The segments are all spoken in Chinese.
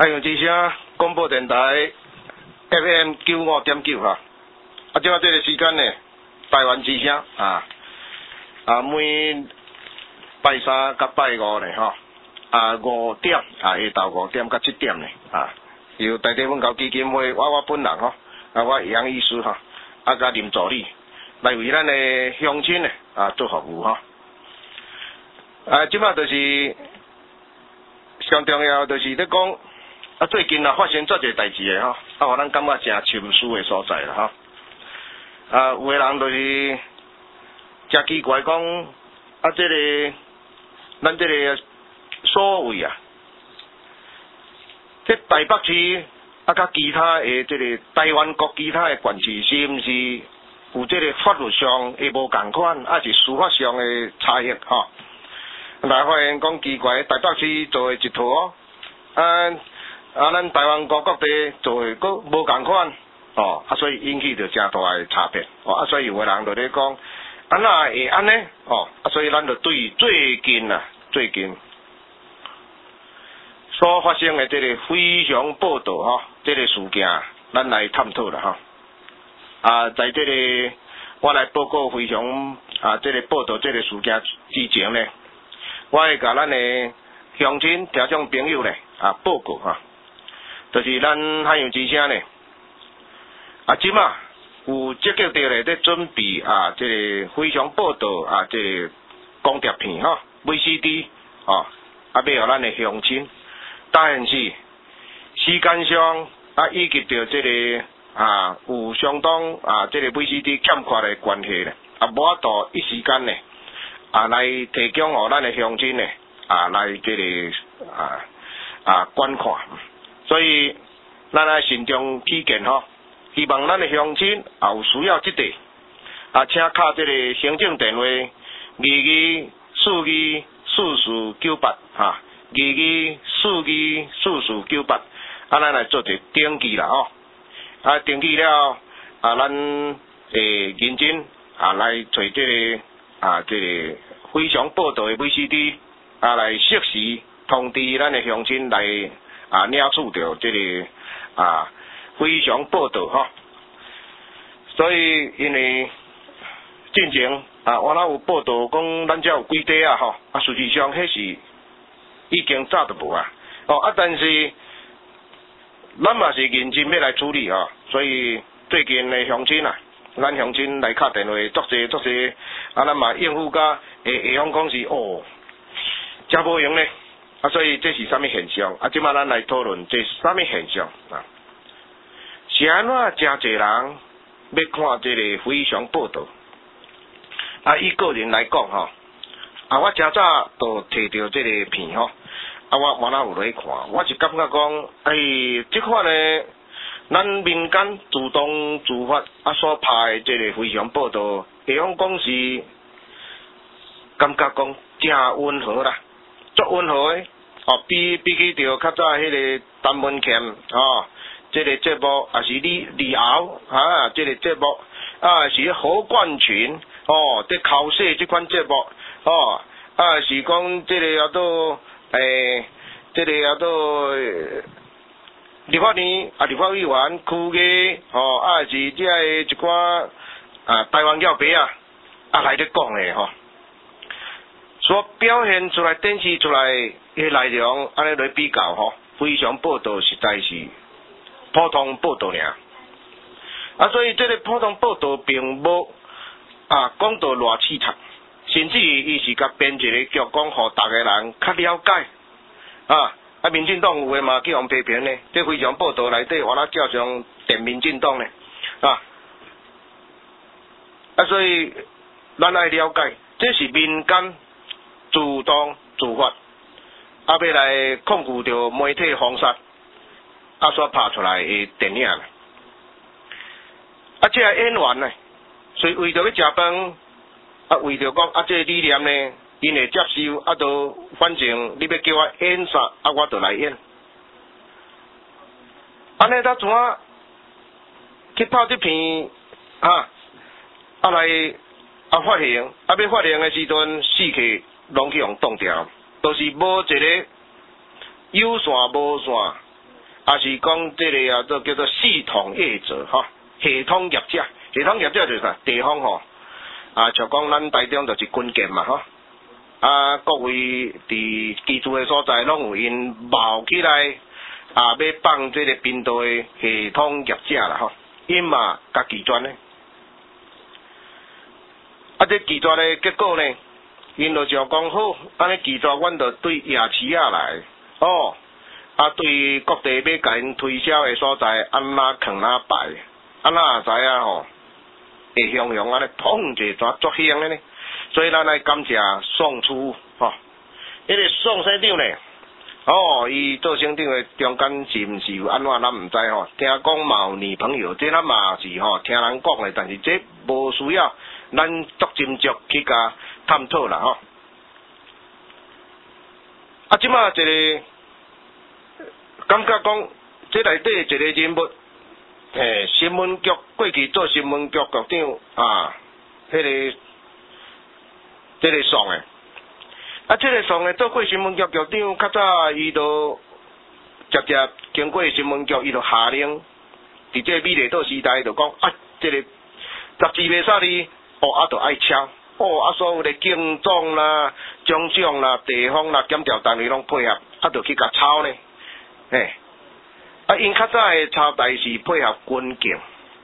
太阳之声广播电台 FM 95.9哈。即个这个时间呢，台湾之声每拜三甲拜五呢5点下昼5点到7点呢由台地文教基金会我本人我杨医师甲林助理来为咱的乡亲呢做服务即摆就是上重要就是咧讲最近发生遮侪代志的互咱感觉诚深思的所在啦有个人就是诚奇怪讲这个咱这个所谓这台北市甲其他的这个台湾国其他的县市是毋是有这个法律上会无共款，还是司法上的差异来发现讲奇怪，台北市做的一套咱台湾国各地做的佫无共款所以引起着诚大的差别所以有个人就咧讲安那会安尼所以咱就对最近所发生的这个非常报道这个事件咱来探讨啦在这个我来报告非常这个报道这个事件之前呢，我会甲咱的乡亲听众朋友呢报告就是咱海洋之声呢即马有积极地咧准备这个非常报道这个光碟片VCD 要互咱的乡亲，但是时间上以及着这个有相当这个 VCD 欠缺的关系咧无法度一时间呢来提供互咱的乡亲呢来这个观看，所以咱来慎重起见希望咱的乡亲有需要这类请敲这个行政电话2242949822429498咱来做一个登记啦登记了咱会认真来找这个这个非常报道的 VCD 来适时通知咱的乡亲来领取到这个非常报道所以因为进前我有报道讲咱遮有几地实际上迄是已经早都无但是咱嘛是认真要来处理所以最近的乡亲咱乡亲来敲电话足侪咱嘛应付甲会晓讲是真无用咧所以这是啥物现象即摆咱来讨论这是啥物现象是安怎诚侪人要看这个非常报道以个人来讲我诚早就摕到这个片我马上有来看，我是感觉讲这款呢咱民间自动自发所拍的这个非常报道会晓讲是感觉讲诚温和啦，足温和的比起着较早迄个陈文茜这个节目是李敖这个节目是何冠群在考试这款节目是讲这个这个立法院立法委员区议是这个一寡台湾教爸来咧讲的所表现出来展示出来的内容安尼来比较非常报道实在是普通报道尔所以这个普通报道并无讲到偌刺激，甚至伊是甲编一个剧讲，互大家人较了解民进党有诶嘛去互批评呢，这非常报道内底我照常电民进党呢所以咱爱了解，这是民间自动自发要来控制着媒体封杀所拍出来的电影这个演员呢，所以为着要食饭为着讲这个理念呢因会接受就反正你要叫我演啥我就来演安尼他怎去拍这片来发行要发行的时阵4K拢去用冻掉，都是无一个有线无线也是讲这个叫做系统业者吼，系统业者，系统业者就是啥地方吼，像讲咱台中就是军舰嘛吼，各位伫居住的所在拢有因冒起来要放这个频道的系统业者啦吼，因嘛甲拒绝呢，这拒绝的结果呢，因就讲好，安尼拒绝，阮就对夜市来哦。对各地要甲因推销的所在，安那扛哪摆，安那也知影吼，会雄雄安尼砰一下作响的呢。所以咱来感谢宋处吼，迄个宋省长呢，伊做省长的中间是毋是有安怎，咱毋知吼。听讲嘛有女朋友，这咱嘛是吼听人讲的，但是这无需要咱足斟酌去甲探讨啦吼。即马一个。感觉讲，这内底一个人物，新闻局过去做新闻局局长这个宋的，这个宋的做过新闻局局长，较早伊就直接经过新闻局，伊就下令，伫这美丽岛时代就讲这个杂志袂使哩，就爱抄，所有的警总啦、中长啦、地方啦、检调单位拢配合，就去甲抄呢。因较早的抄代是配合军警，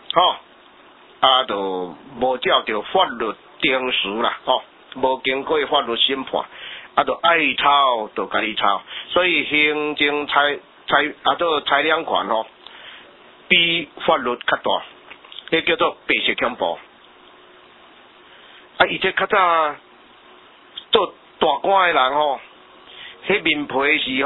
就无照着法律定数啦，无经过法律审判，就爱抄就家己抄，所以行政裁量权比法律较大，迄叫做白色恐怖。伊这较早做大官的人迄面皮是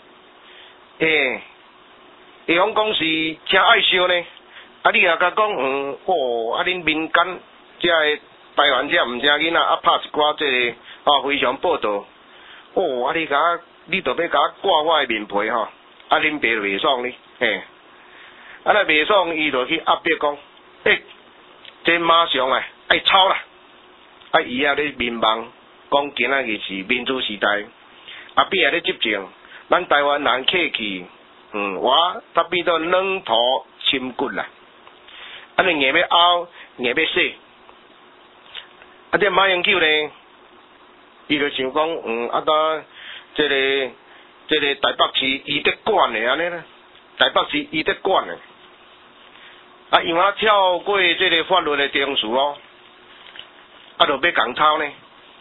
会讲讲是真爱笑呢，你若甲讲恁民间遮个台湾遮毋正囡仔拍一寡这个非常报道，你着要甲我挂我的面皮恁爸就袂爽哩，若袂爽，伊就去压迫讲，这马上爱抄啦，伊咧民望讲今仔日是民主时代，比咧执政，咱台湾人客气。我他变到软土深骨啦，安尼硬要拗，硬要洗。这马英九呢，伊就想讲，这个台北市伊得管的安尼啦，台北市伊得管的。因为跳过这个法律的定数就要共抄呢。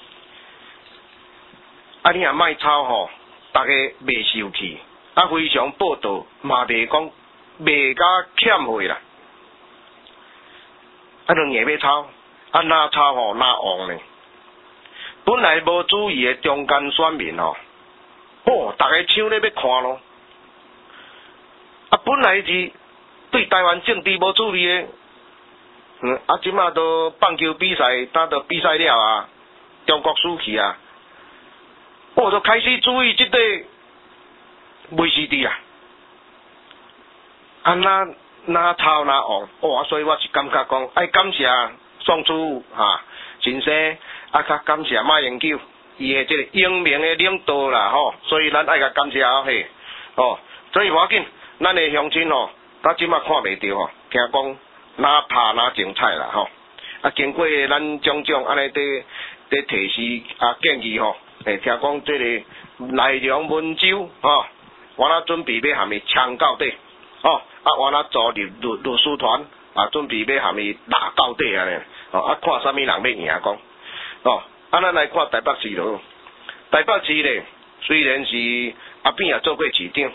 你若莫抄大家袂受气。非常报道嘛袂讲袂甲欠货啦，就硬要抄，哪抄哪旺呢？本来无注意的中间选民大家抢咧要看咯。本来是对台湾政治无注意的，即马都棒球比赛，都比赛了中国输去就开始注意这个。卫视的哪抄哪旺所以我是感觉讲，感谢宋楚先生，较感谢马英九，伊的这个英明的领导啦所以咱爱甲感谢所以无要紧，咱的乡亲咱即马看袂到听讲哪拍哪精彩啦经过咱种种安尼在提示建议听讲这个内容文州我准备要含伊枪到底，我组律师团准备要含伊打到底安尼，看啥物人要赢讲，咱来看台北市咯。台北市咧，虽然是阿扁也做过市长，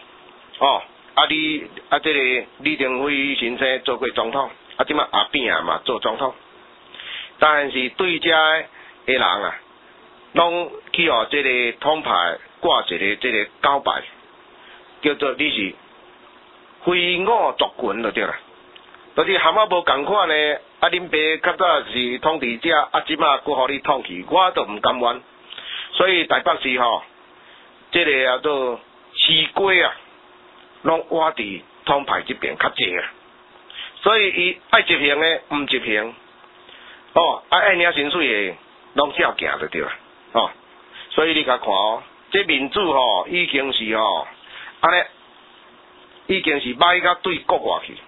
这个李登辉先生做过总统，即马阿扁嘛做总统，但是对遮的人拢去这个统派挂一个这个交牌。叫做你是非我族群就对啦，就是含无共款呢。恁爸较早是统治者，即马佫互你统去，我都毋甘愿。所以台北市这个叫做西瓜拢挖伫统派这边较济所以伊爱执行的毋执行，爱领薪水的拢照行就对啦，所以你甲看这民主已经是安尼已经是歹甲对国外去。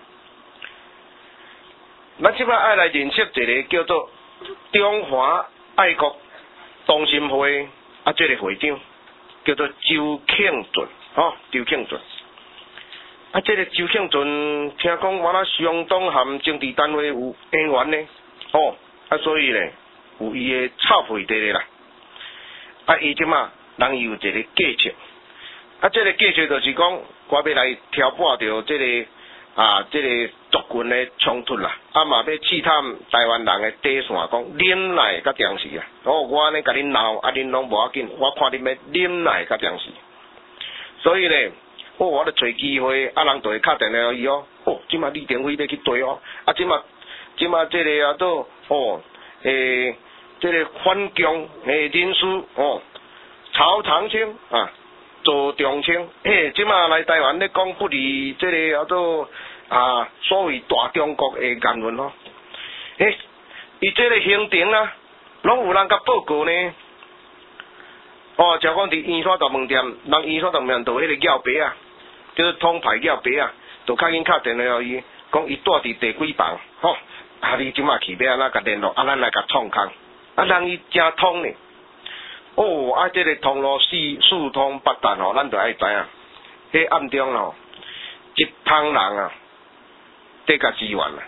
咱即摆爱来认识一个叫做中华爱国同心会这个会长叫做周庆俊，周庆俊。这个周庆俊听讲原来相当含政治单位有渊源呢，所以咧有伊的臭屁地咧啦。伊即马人有一个计策，这个计策就是讲，我要来挑拨着这个这个族群的冲突啦，嘛要试探台湾人的底线，讲忍耐甲强势啊。我安尼甲恁闹，恁拢无要紧，我看恁要忍耐甲强势。所以咧，我咧找机会，人就会敲电话伊即马李登辉要去对即马这个都这个反共人士曹长青周中青，即马来台湾咧讲不利这个所谓大中国的言论伊这个行程拢有人甲报告呢。就讲伫圆山大饭店，人圆山大饭店就迄个叫伯叫做通牌叫伯就较紧敲电话伊，讲伊住伫第几房，你即马去要安怎甲联络，咱来甲创空，人伊真通呢。这个通路四通八达咱就爱知影，迄暗中一帮人得甲支援啦。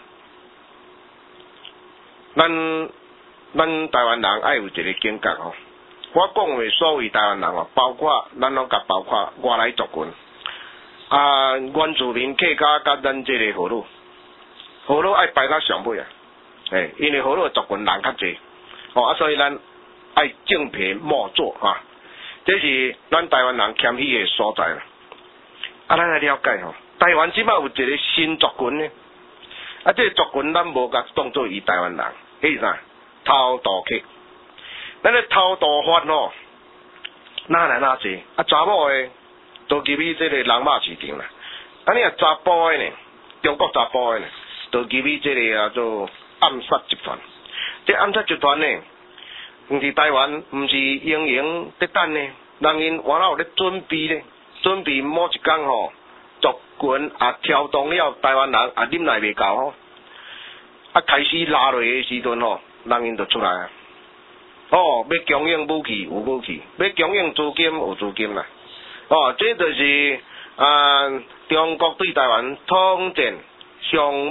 咱台湾人爱有一个警觉我讲的所谓台湾人包括咱拢甲包括外来族群原住民客家甲咱这个河路爱排到上尾因为河路的族群人较济所以咱爱正皮莫做这是咱台湾人欠虚的所在啦。咱来了解台湾即摆有一个新族群呢，这个族群咱无甲当做伊台湾人，迄是啥？偷渡客。咱咧偷渡法哪来哪济查某的都入去这个人肉市场啦。你查甫的呢，中国查甫的呢，都入去这个做暗杀集团。这暗杀集团呢，毋是台湾，毋是营营得等呢，人因原来有咧准备呢，准备某一天族群挑动了台湾人忍耐袂够开始拉落的时阵人因就出来要供应武器有武器，要供应资金有资金啦。这就是中国对台湾统战上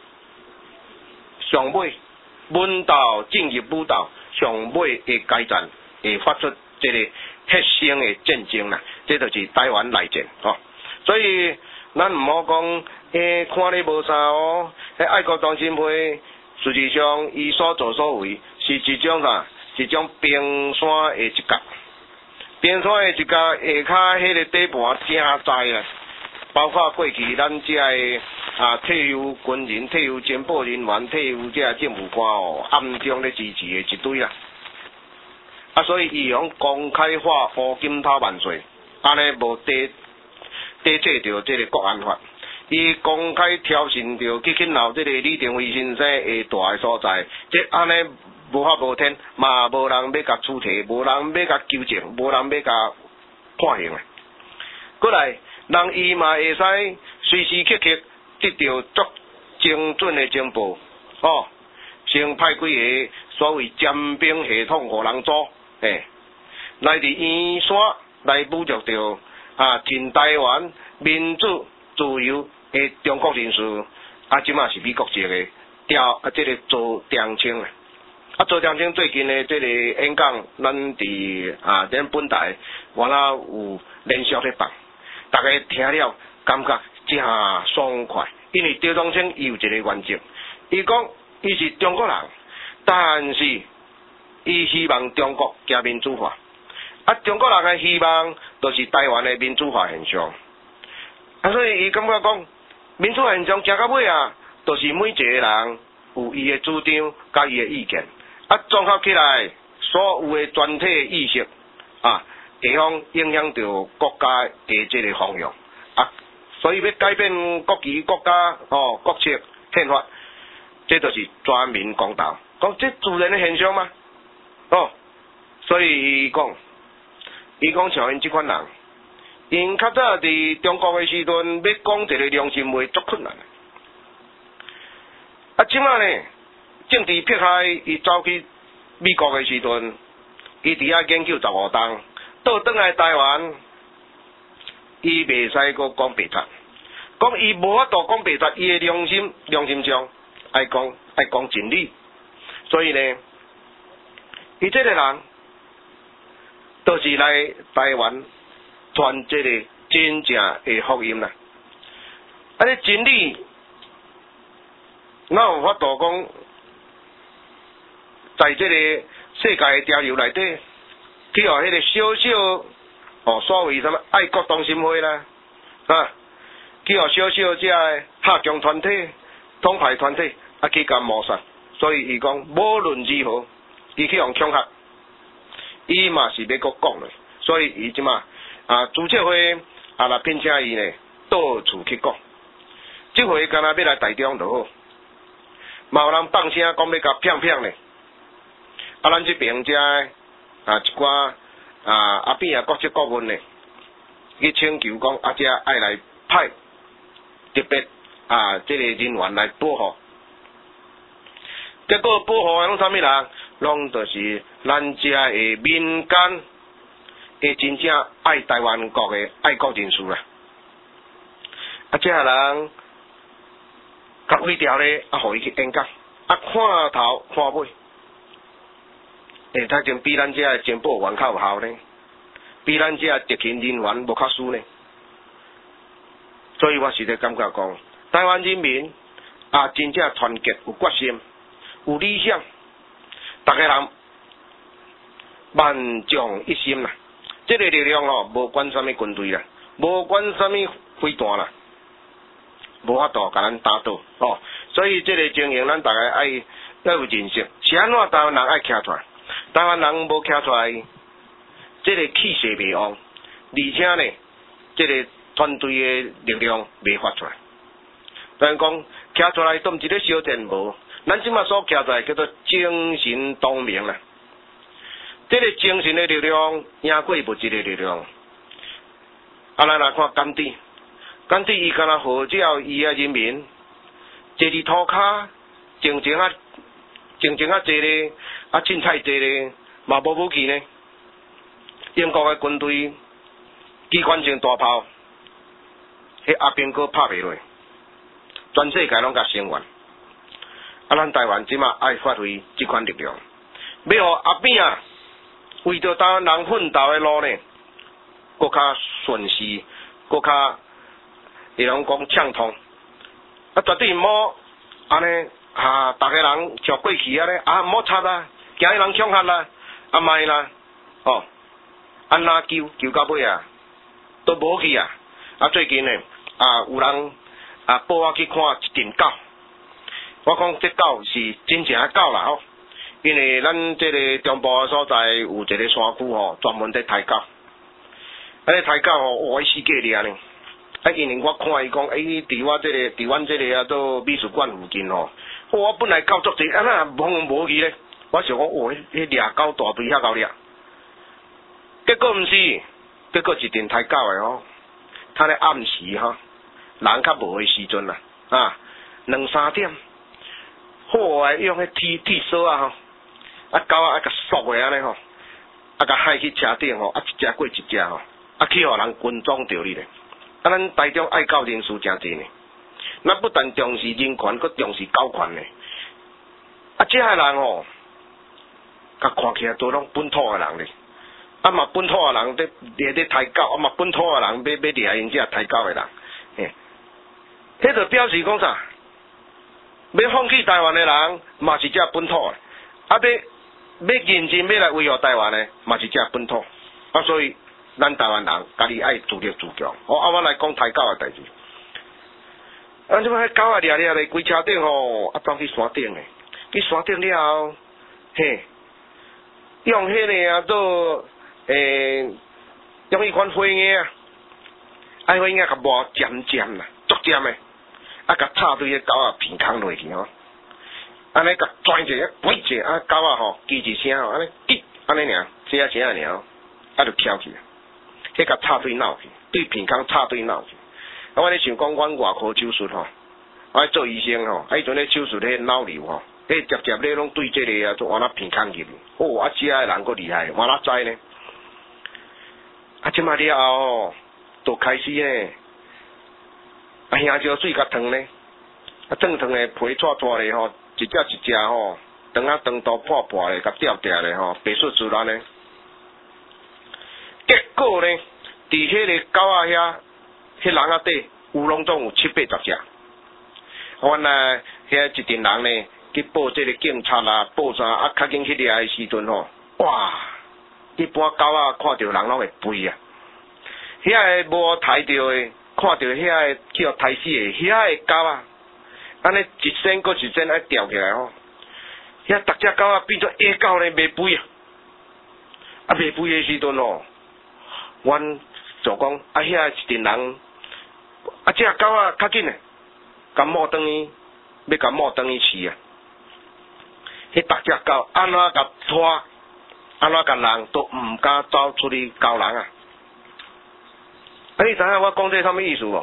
尾文道进入武道上尾的阶段会发出这个血腥的战争啦。这就是台湾内战所以咱唔好讲看你无啥爱国同心会实际上伊所作所为是一种一种冰山的一角，冰山的一角下骹迄个底盘真窄啦，包括过去咱这的退休军人、退休情报人员、退休这政府官暗中咧支持的一堆啦。所以伊用公开化乌金头万岁，安尼无抵制着这个国安法。伊公开挑衅着去闹这个李登辉先生下大的所在，这安尼无法无天，嘛无人要甲处提，无人要甲纠正，无人要甲判刑过来，人伊嘛会使随时刻刻得到足精准的情报先派几个所谓尖兵系统互人做来伫圆山来侮辱着进台湾民主自由的中国人士即马是美国籍的这个周长青周长青最近的这个演讲，咱伫咱本台原来有连续咧放，大家听了感觉真爽快，因为周长青伊有一个原则，伊讲伊是中国人，但是伊希望中国加民主化，中国人的希望就是台湾的民主化现象，所以伊感觉讲民主化现象行到尾就是每一个人有伊的主张甲伊的意见。综合起来，所有的全体的意识会方影响到国家的这个方向所以要改变国旗、国家国策、宪法，这就是全民公道，讲这自然的现象吗？所以伊讲像因这款人， 因较早伫中国诶时阵，要讲一个良心话足困难。啊，即马呢，政治迫害，伊走去美国诶时阵，伊伫遐研究15档，倒转来台湾，伊袂使阁讲白贼，讲伊无法度讲白贼，伊诶良心上爱讲真理，所以呢，伊这个人，就是来台湾传这个真正诶福音啦。啊，你真理，哪有法度讲，在这个世界诶潮流内底，去互迄个小小所谓什么爱国同心会啦，啊，去互小小这个客强团体、统派团体啊去甲谋杀，所以伊讲无论如何，伊去互恐吓，伊嘛是要阁讲嘞，所以伊即马主席会来聘请伊呢，到处去讲。即回敢若要来台中就好，嘛有人放声讲要甲骗骗呢。啊，咱这边遮一寡阿扁国际顾问呢，去请求讲遮爱来派特别这个人员来保护。结果保护拢啥物人？拢就是咱遮的民间的真正爱台湾国的爱国人士啦。啊，这人较微调咧，互伊去演讲，看头看尾，他就比咱遮的情报员较有效呢，比咱遮特勤人员无较输呢。所以我实在感觉讲，台湾人民真正团结有决心。有理想，大家人万众一心啦。这个力量无管什么军队啦，无管什么飞弹啦，无法度甲咱打倒所以这个情形，咱大家要有认识。是安怎台湾人爱站出来？台湾人无站出来，这个气势袂旺，而且呢，这个团队的力量袂发出来。咱讲站出来，都毋是咧小战无。咱即马所徛在叫做精神同盟啦，这个精神的力量赢过物质的力量。咱来看甘地伊敢若号召伊啊人民坐伫涂骹，静静啊坐咧，凊彩坐咧，嘛无武器呢。英国的军队机关枪大炮，迄阿兵哥拍袂落，全世界拢甲声援。咱台湾即马爱发挥这款力量，要互阿扁为着台湾人奋斗的路呢，搁较顺势，搁较会拢讲畅通。绝对毋好安尼大家人照过去安尼毋好插啦，惊伊人恐吓啦，莫啦，安那救到尾都无去最近呢有人报我去看一阵狗。我讲这狗是真正的狗啦因为咱这个中部的所在有一个山区专门在抬狗，抬狗伊死过了呢。因为我看伊讲，伫阮这个到美术馆附近我本来狗足济，那无去咧，我想讲迄掠狗大队遐够掠，结果毋是，结果一阵抬狗的他咧暗时人较无的时阵啦2-3点。好用迄铁索狗甲缩下安尼甲害去车顶一只过一只去互人跟踪着你咧。咱台中爱狗人士真济呢，咱不但重视人权，佮重视狗权呢。这下人甲看起来都拢本土的人咧，嘛本土的人咧抬狗，嘛本土的人要掠因遮抬狗的人，迄就表示讲啥？要放弃台湾的人，嘛是遮本土的；要认真要来维护台湾的，嘛是遮本土。所以咱台湾人家己爱自立自强。我来讲抬狗的代志。即摆迄狗掠咧，规车顶走去山顶的，去山顶了后，用迄个做用迄款火影火影甲磨尖啦，足尖的。甲插对个狗鼻孔落去安尼甲拽者，鬼者狗叽一声安尼叽安尼尔，这声尔，就翘起，迄甲插对闹去。 对鼻孔插对脑去。我咧想讲，阮外科手术吼，我做医生吼，迄阵咧手术咧脑瘤吼，迄直接咧拢对这个就往那鼻孔入去。哦，啊，遮个人够厉害，我哪知呢？啊，即马了后吼，就开始呢，啊，兄烧水较烫呢，啊，烫烫的皮搓搓的吼，一只一只吼，长啊长度破破的，甲掉掉的吼，白术自然呢。结果呢，伫迄个狗仔遐，迄人仔底有拢总有7、80只。阮来遐一群人呢，去报这个警察啊，报啥啊？较紧去掠的时阵吼，哇！一般狗仔看到人拢会吠啊！遐个无抬着的，看到遐个去互抬死的，遐个狗仔，安尼一身搁一身爱吊起来吼。遐逐只狗仔变做野狗咧，袂吠啊！啊，袂吠的时阵吼，阮就讲啊，遐一群人，啊，只狗仔较紧诶，甲摸转去，要甲摸转去饲啊！迄逐只狗安怎甲拖？安怎甲人都毋敢走出去交人啊！啊，你知影我讲这啥物意思无？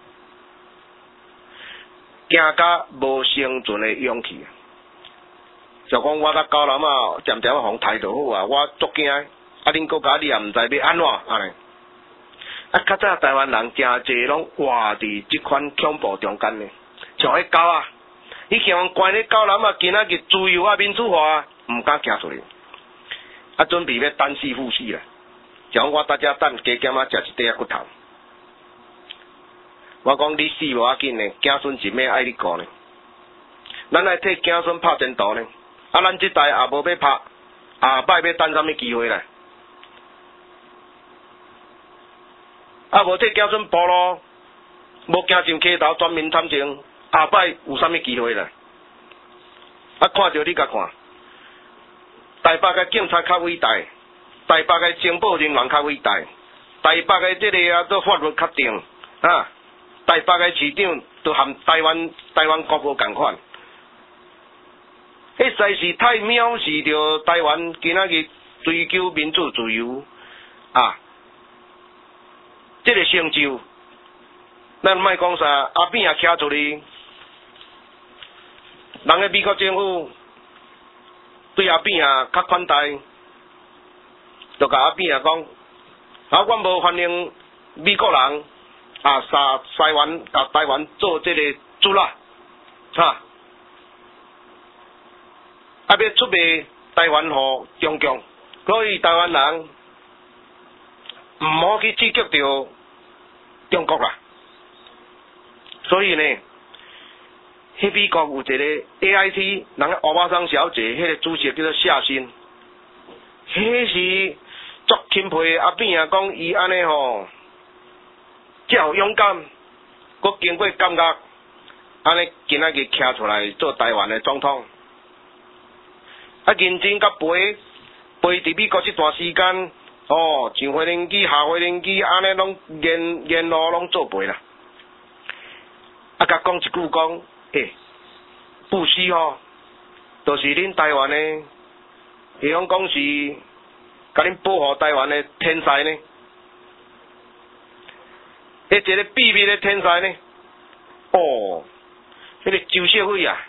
惊甲无生存的勇气啊！就讲我甲交人啊，渐渐互抬就好啊，我足惊。啊，恁国家你也毋知要安怎安尼？啊，较早台湾人诚济拢活伫即款恐怖中间呢，像迄狗啊，你向关咧交人啊，今仔日自由啊、民主化啊，毋敢行出去。啊，准备要单死赴死啦！像我大家等加减啊，食一块骨头。我讲你死无要紧呢，子孙一命爱你顾呢。咱来替子孙拍前途呢。啊，咱即代也无要拍，下摆要等啥物机会来？啊，无替子孙铺路，无行上溪头全民参政，下摆有啥物机会来？啊，看着你甲看。台北个警察较伟大，台北个情报人员较伟大，台北个这个做法律较定啊，台北个市长都含台湾国无共款，迄实在是太藐视着台湾今仔日追求民主自由啊，这个成就，咱莫讲啥，阿扁也徛出去，人个美国政府。对阿扁啊较款待，就甲阿扁啊讲，啊，阮无欢迎美国人啊杀台湾，甲台湾做这个主啦，哈，啊要出卖台湾互中共，所以台湾人毋好去刺激着中国啦，所以呢。迄美国有一个 AIT， 人个欧巴桑小姐，迄个主席叫做夏新，迄是足钦佩阿扁啊，讲伊安尼吼，遮有勇敢，佮经过感觉，安尼今仔日徛出来做台湾的总统，啊认真甲陪伫美国这段时间，哦，上回轮机下回轮机，安尼拢沿路拢做陪啦，啊甲讲一句讲。布希吼，就是恁台湾的，伊拢讲是甲恁保护台湾的天才呢，迄一个秘密的天才呢，哦，迄个周小慧啊，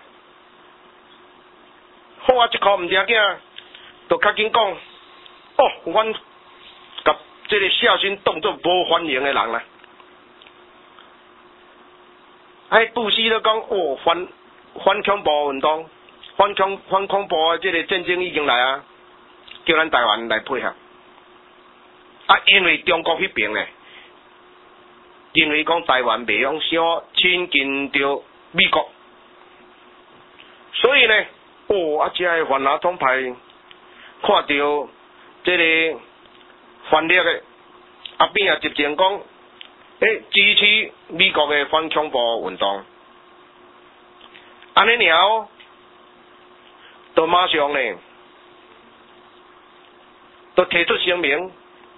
好啊，一箍毋正经，就较紧讲，哦，阮甲这个小新当作无欢迎的人啦。布希都讲哦，反恐怖运动，反恐怖的这个战争已经来啊，叫咱台湾来配合。啊，因为中国迄边呢，认为讲台湾袂用伤亲近着美国，所以呢，哦，啊，这个反拿统派看到这个反力的阿扁也直情讲。支持美国的反恐怖运动，安尼尔哦，就马上呢，就提出声明，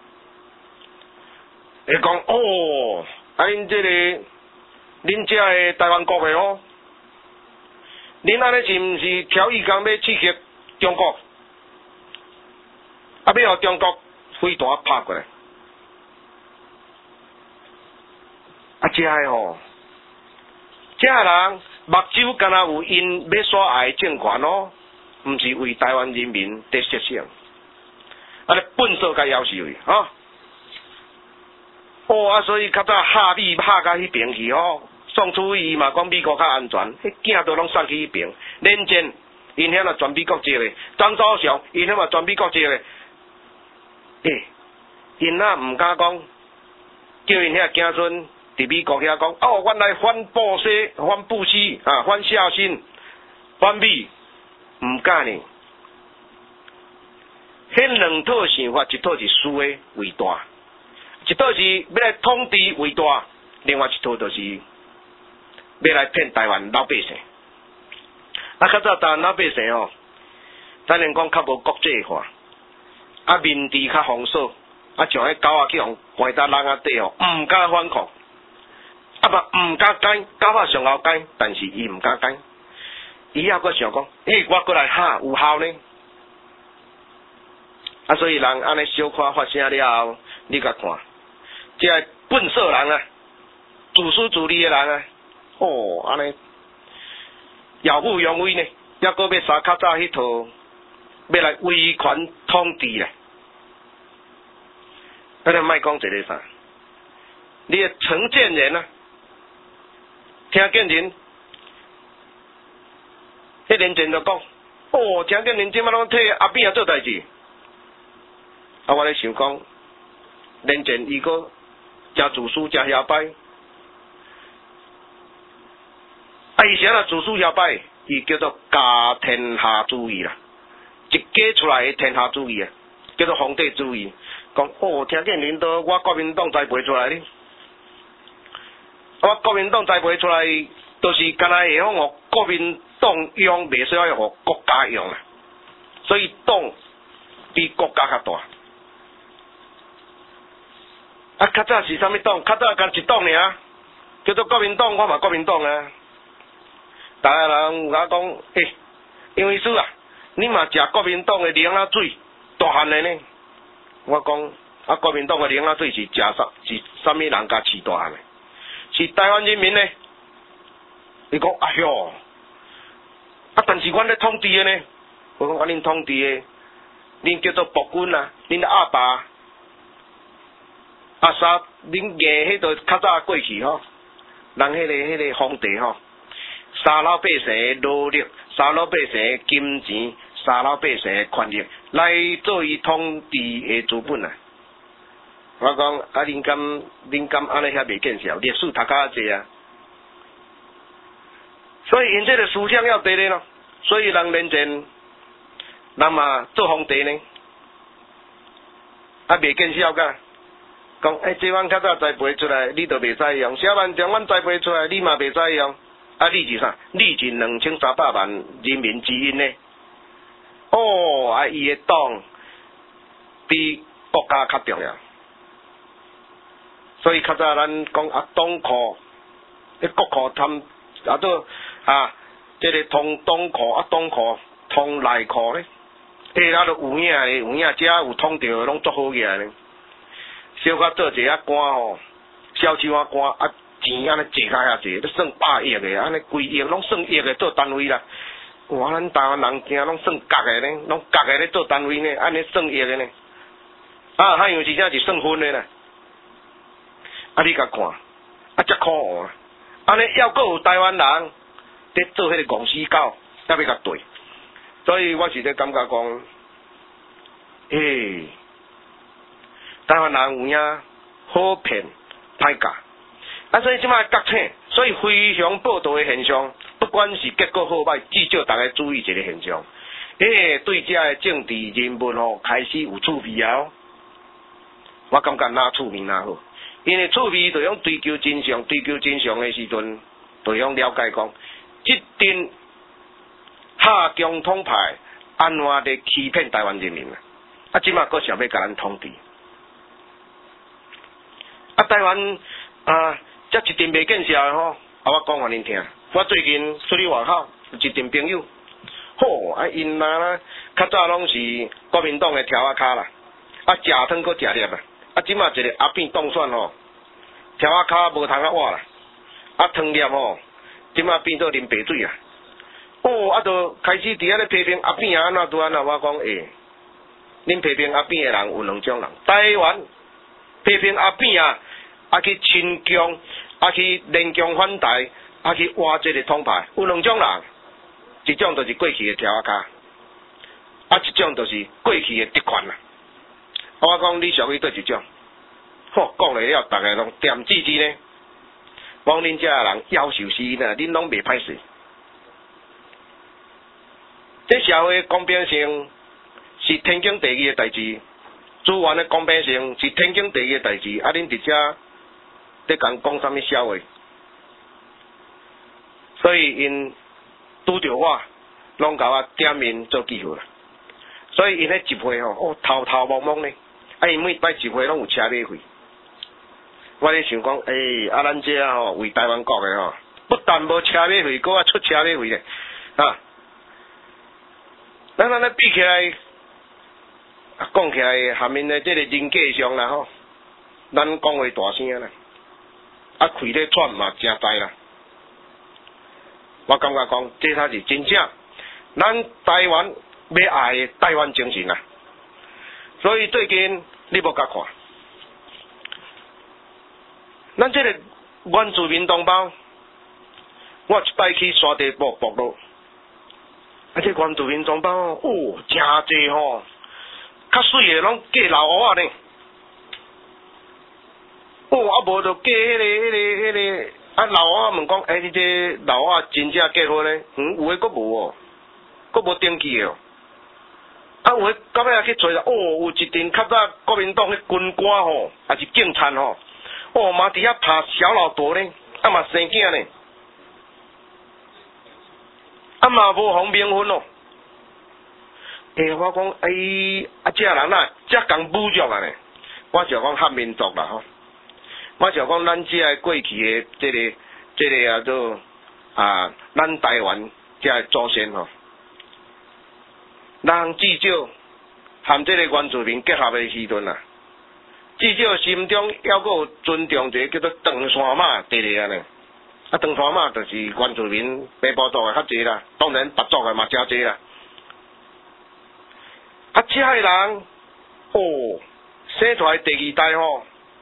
会讲哦，啊恁这个，恁这个台湾国的哦，恁安尼是毋是挑意讲要刺激中国，啊要互中国飞弹拍过来？ 这个吼，这个人目睭敢若有因要耍爱政权哦，毋是为台湾人民在设想，咧笨手甲夭寿去吼。所以较早下美下甲迄边去吼，宋楚瑜嘛讲美国较安全，迄囝都拢送去迄边。连战因遐嘛全美国籍咧，张昭祥因遐嘛全美国籍咧。因哪毋敢讲，叫因遐囝孙伫美国遐讲，原来反布西、反布西啊，反夏新、反美，毋敢呢。迄两套想法，一套是输诶为大。一套是要来统治为大，另外一套就是要来骗台湾老百姓。较早台湾老百姓吼，咱连讲较无国际化，面子较封锁，像迄狗仔去互关在笼仔底吼，毋敢反抗，毋敢改，狗仔上后改，但是伊毋敢改，伊还阁想讲，我过来哈有效呢。所以人安尼小可发声了后，你甲看。这笨色人啊，自私自利的人啊，安尼耀武扬威呢，还阁要杀较早迄套，要来威权统治咧。咱莫讲一个啥，你的陈建仁啊，听见人，迄连战就讲，听见人即摆拢替阿扁做代志，我咧想讲，连战伊个。真自私，真摇摆。以前啊，自私摇摆，伊叫做家天下主义啦，一家出来的天下主义啊，叫做皇帝主义。讲听见领导，我国民党栽培出来呢，我国民党栽培出来，就是干那会互国民党用，袂需要互国家用啊。所以党比国家较大。较早是啥物党？较早干一党尔，叫做国民党，我嘛国民党啊。大家人有甲讲，因为师啊，你嘛食国民党的奶仔水，大汉的呢。我讲，国民党的奶仔水是是啥物人甲饲大汉的？是台湾人民呢？伊讲，哟，但是阮咧统治的呢？我讲，恁统治的，恁叫做暴君啊，恁阿爸。恁硬迄个较早过去吼，人迄个皇帝吼，杀老百姓的劳力，杀老百姓的金钱，杀老百姓的权力，来做伊统治的资本啊！我讲恁敢安尼遐袂见笑，历史读较济啊！所以因这个思想要对咧咯，所以人连战，人嘛做皇帝呢，袂见笑噶。讲这阮较早栽培出来，你都袂使用；小万将阮栽培出来，你嘛袂使用。你是啥？你是2300万人民之因呢？伊的党比国家较重要。所以较早咱讲党库，国库通都这个通党库党库通内库咧，那都有影的，有影，只要有通着拢做好起来咧。小可做一个官吼，小手官钱安尼坐较遐济，都算100亿的，安尼规亿拢算亿的做单位啦。咱台湾人惊拢算角的呢，拢角的咧做单位呢，安尼算亿的呢。还有是啥是算分的呢？你甲看，遮可恶啊！安尼要阁有台湾人在做迄个戆死狗，要甲对。所以我是咧感觉讲，台湾人有影好骗歹教，所以即摆觉醒，所以非常报道的现象，不管是结果好歹，至少大家注意一个现象，对遮的政治人物吼开始有趣味啊！我感觉哪趣味哪好，因为趣味就用追求真相，追求真相的时阵，就用了解讲，即阵下共统派安怎咧欺骗台湾人民啊！即摆佫想要甲咱统治。台湾这一阵袂见笑的吼，我讲互恁听。我最近出去外口，有一阵朋友，因嘛较早拢是国民党的条仔骹啦，食汤搁食粒啊。即马一个阿扁当选吼， 条仔骹无通啊活啦，啊汤粒吼，点啊变做啉白水啊。哦，啊，就开始伫遐咧批评阿扁啊，安怎拄安那？我讲恁批评阿扁的人有两种人，台湾批评阿扁啊，啊去亲共，啊去联共反台，啊去挖这个统派，有两种人，一种就是过去的条仔骹，啊一种就是过去的特权啦。我讲你属于倒一种？吼，讲来了，大家拢点指指呢。讲恁遮人夭寿死呢，恁拢袂歹势。这社会公平性是天经地义的代志，资源的公平性是天经地义的代志。啊，恁伫遮在讲什么社会？所以因拄着我，拢甲我点面做记号啦。所以因迄集会吼，头头蒙蒙呢。啊，因每摆集会拢有车马费。我咧想讲，啊，咱遮吼为台湾国的吼，不但无车马费，搁啊出车马费咧，啊。咱安尼比起来，讲起来下面的这个人格上啦吼，咱讲话大声啦，啊开咧喘嘛真大啦。我感觉讲这才是真正咱台湾要爱的台湾精神啊。所以最近你无甲看，咱这个原住民同胞，我一摆去沙地部落。啊！这原住民同胞哦，真济吼，较水的拢嫁老乌仔呢。啊无就嫁迄个，啊老乌仔问讲，你这老乌仔真正结婚呢？有诶，佫无哦，佫无登记哦。啊有诶，到尾去找啦，有一阵较早国民党迄军官吼，也是警察吼，嘛伫遐拍小老大呢，啊嘛生囝呢。啊嘛无方便婚哦，我讲这人啊，遮讲侮辱啊呢，我就讲汉民族啦吼，我就讲咱遮过去的这个啊做咱台湾遮的祖先吼，人至少含这个原住民结合的时阵啊，至少心中还阁有尊重一个叫做长山马地理啊呢。啊，长山马就是原住民北部族的较济啦，当然北族的嘛真济啦。啊，遮个人生出来第二代吼，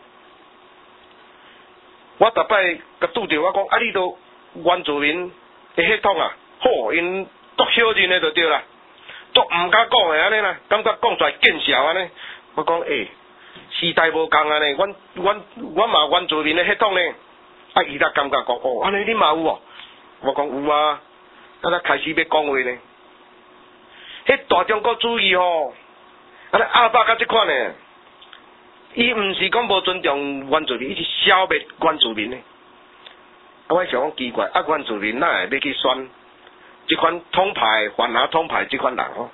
我逐摆甲拄着我讲，你都原住民的血统啊，因足小人的就对啦，足毋敢讲的安尼啦，感觉讲出来见笑安尼。我讲时代无共安尼，阮嘛原住民的血统呢。啊！伊才感觉讲，安尼你嘛有哦？我讲有啊，才开始要讲话呢。迄大中国主义吼，安尼阿爸甲即款呢，伊毋是讲无尊重原住民，伊是消灭原住民呢。我想讲奇怪，原住民哪会要去选即款统派、反下统派即款人吼？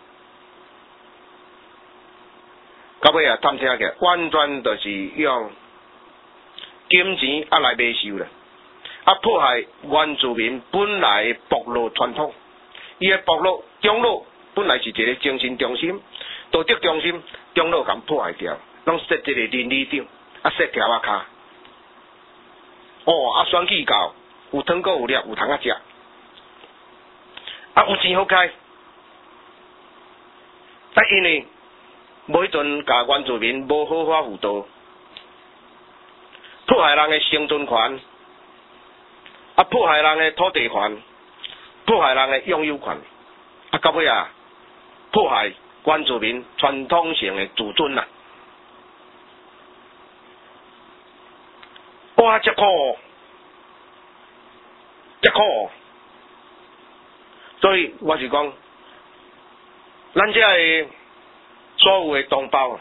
到尾探听起来，完全就是用金钱来买收啦，破坏原住民本来的部落传统。伊的部落长老本来是一个精神中心、道德中心，长老甲破坏掉，拢设一个伦理长，设条仔骹。选举到有糖果有粒有通食，有钱好开。但因为无迄阵甲原住民无好好辅导。破坏人的生存权，破坏人的土地权，破坏人的拥有权，到尾破坏原住民传统性的自尊啦。哇，真苦，真苦。所以我是讲，咱遮的所有的同胞，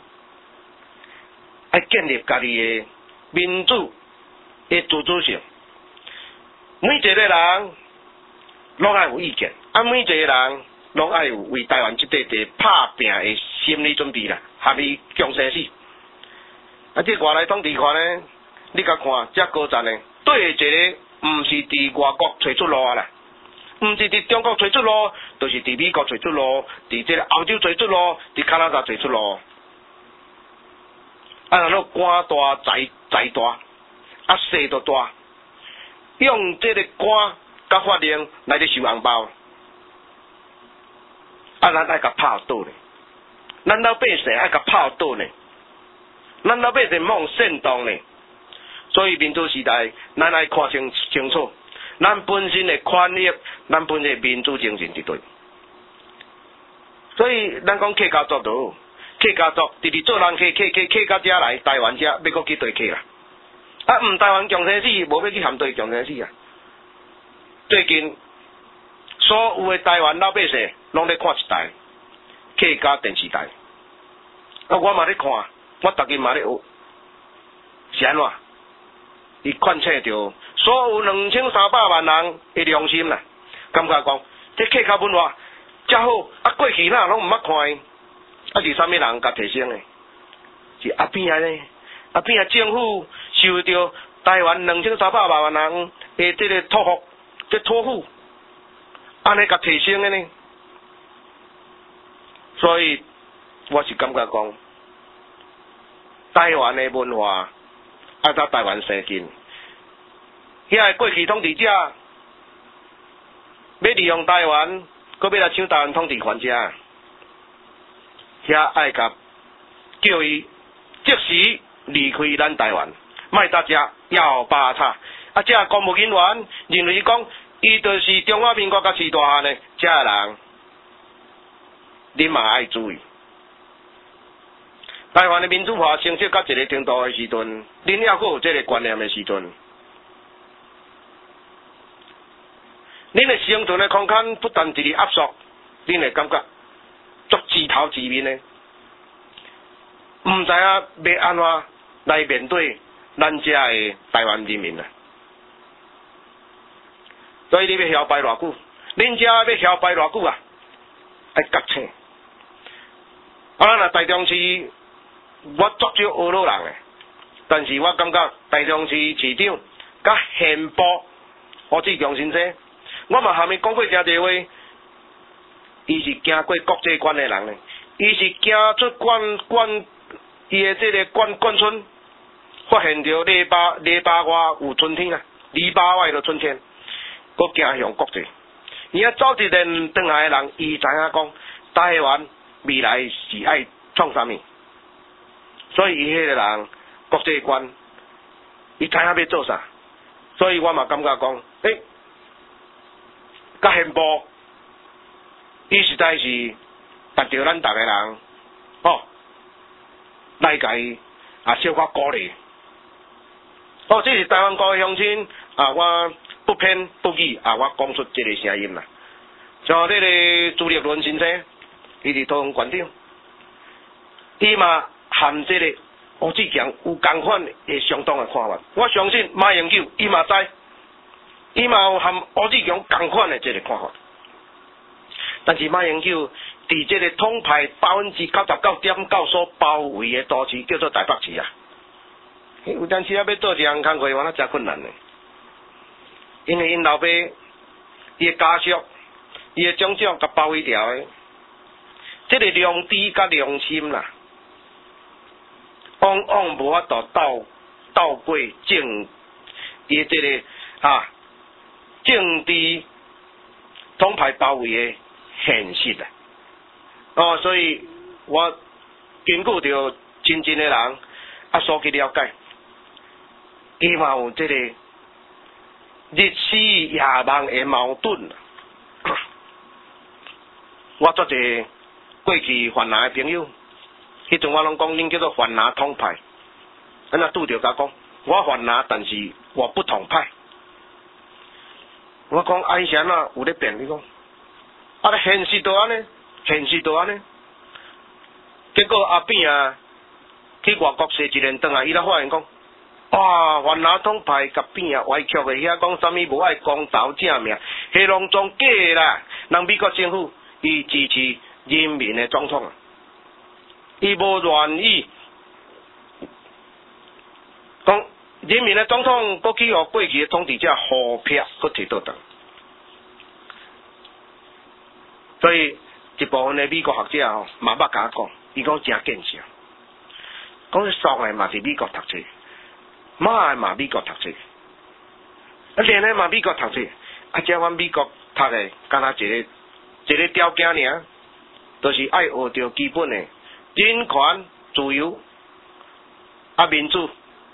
要建立家己的民主的自主性，每一个人拢爱有意见，每一个人拢爱有为台湾这块地拍拼的心理准备啦，合伊强生死。这外来统治权呢，你甲看这高赞呢，对一个毋是伫外国找出路啊啦，毋是伫中国找出路，就是伫美国找出路，伫这个欧洲找出路，伫加拿大找出路。若官大财大， 势都大，用这个官甲法令来咧收红包，咱爱甲拍倒呢，咱老百姓爱甲拍倒呢，咱老百姓莫煽动呢。所以民主时代，咱爱看清楚，咱本身的权益，咱本身的民主精神伫对。所以咱讲客家族咯，客家族直直做人客到遮来，台湾遮要搁去对客啦。毋台湾强生死，无要去含对强生死啊！最近所有的台湾老百姓拢咧看一台客家电视台，我嘛咧看，我逐日嘛咧学，是安怎？伊劝切着所有2300万人的良心啦，感觉讲这客家文化遮好，过去哪拢毋捌看的，是啥物人甲提升的？是阿扁啊呢？阿扁啊政府受到台湾2300万人的这个托付，托付，安尼甲提升的呢？所以我是感觉讲，台湾的文化。在台湾生根，遐过去统治者要利用台湾，搁要来抢台湾统治权者，遐爱甲叫伊即时离开咱台湾，莫搭遮摇巴叉。遮公务人员认为讲，伊就是中华民国甲饲大汉的遮人，你嘛爱注意。台湾的民主化成熟到一个程度的时阵，恁还阁有这个观念的时阵，恁的生存的空间不但一直压缩，恁会感觉足自头自面的，毋知影要安怎来面对咱遮的台湾人民啊！所以你要摇摆偌久？恁遮要摇摆偌久啊？爱觉醒！咱若台中市。我足少学老人诶，但是我感觉台中市市长甲县部胡志强先生，我嘛含伊讲过诚侪话，伊是行过国际关诶人咧，伊是行出伊诶这个关村，发现着篱笆外有春天啊，篱笆外就春天，搁行向国际。伊啊早一年转来诶人，伊知影讲台湾未来是爱创啥物。所以伊迄个人国际观，伊知影要做啥，所以我嘛感觉讲，甲县部，伊实在是达到咱逐个人，来甲伊小可鼓励。这是台湾各位乡亲我不偏不倚我讲出这个声音啦。像这个朱立伦先生，伊是桃园县长，伊嘛。含这个胡志强有同款的相同的看法，我相信马英九伊嘛知，伊嘛有含胡志强同款的这个看法。但是马英九伫这个统派99.9%所包围的都市叫做台北市啊，有阵时要做一项工课，我那真困难的，因为因老爸伊的家属、伊的种种甲包围掉的，这个良知甲良心啦。往无法度斗过伊这个政治统派包围的现实啊！所以我根据着真正的人所去了解，伊嘛有这个日思夜梦的矛盾。我做一个过去泛蓝的朋友。迄阵我拢讲恁叫做泛蓝统派，咱若拄着甲讲，我泛蓝，但是我不统派。我讲以前有咧变，你讲，现实就安尼，现实就安尼。结果阿扁去外国踅一年转来，伊才发现讲，哇，泛蓝统派甲扁歪曲的遐讲啥物无爱公道正命，迄拢总假啦。人美国政府伊支持人民的总统。伊无愿意讲人民的总统，搁去互过去的统治者互撇，搁摕倒转。所以一部分的美国学者嘛捌甲我讲，伊讲真见识，讲爽的嘛是美国读册， 妈嘛美国读册，连个嘛美国读册，遮阮美国读的，敢若一个条件尔，就是爱学着基本的人权、自由、民主，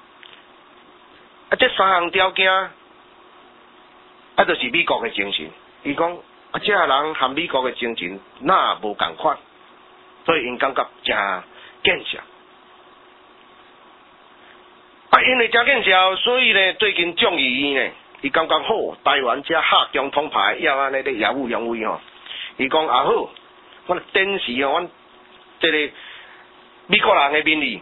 这三项条件，就是美国的精神。伊讲遮人和美国的精神那无共款，所以因感觉真见笑。因为真见笑，所以呢，最近众议院呢，伊感觉好，台湾遮下中统派要安尼咧耀武扬威吼。伊讲好，阮电视哦，阮这个美国人的民意，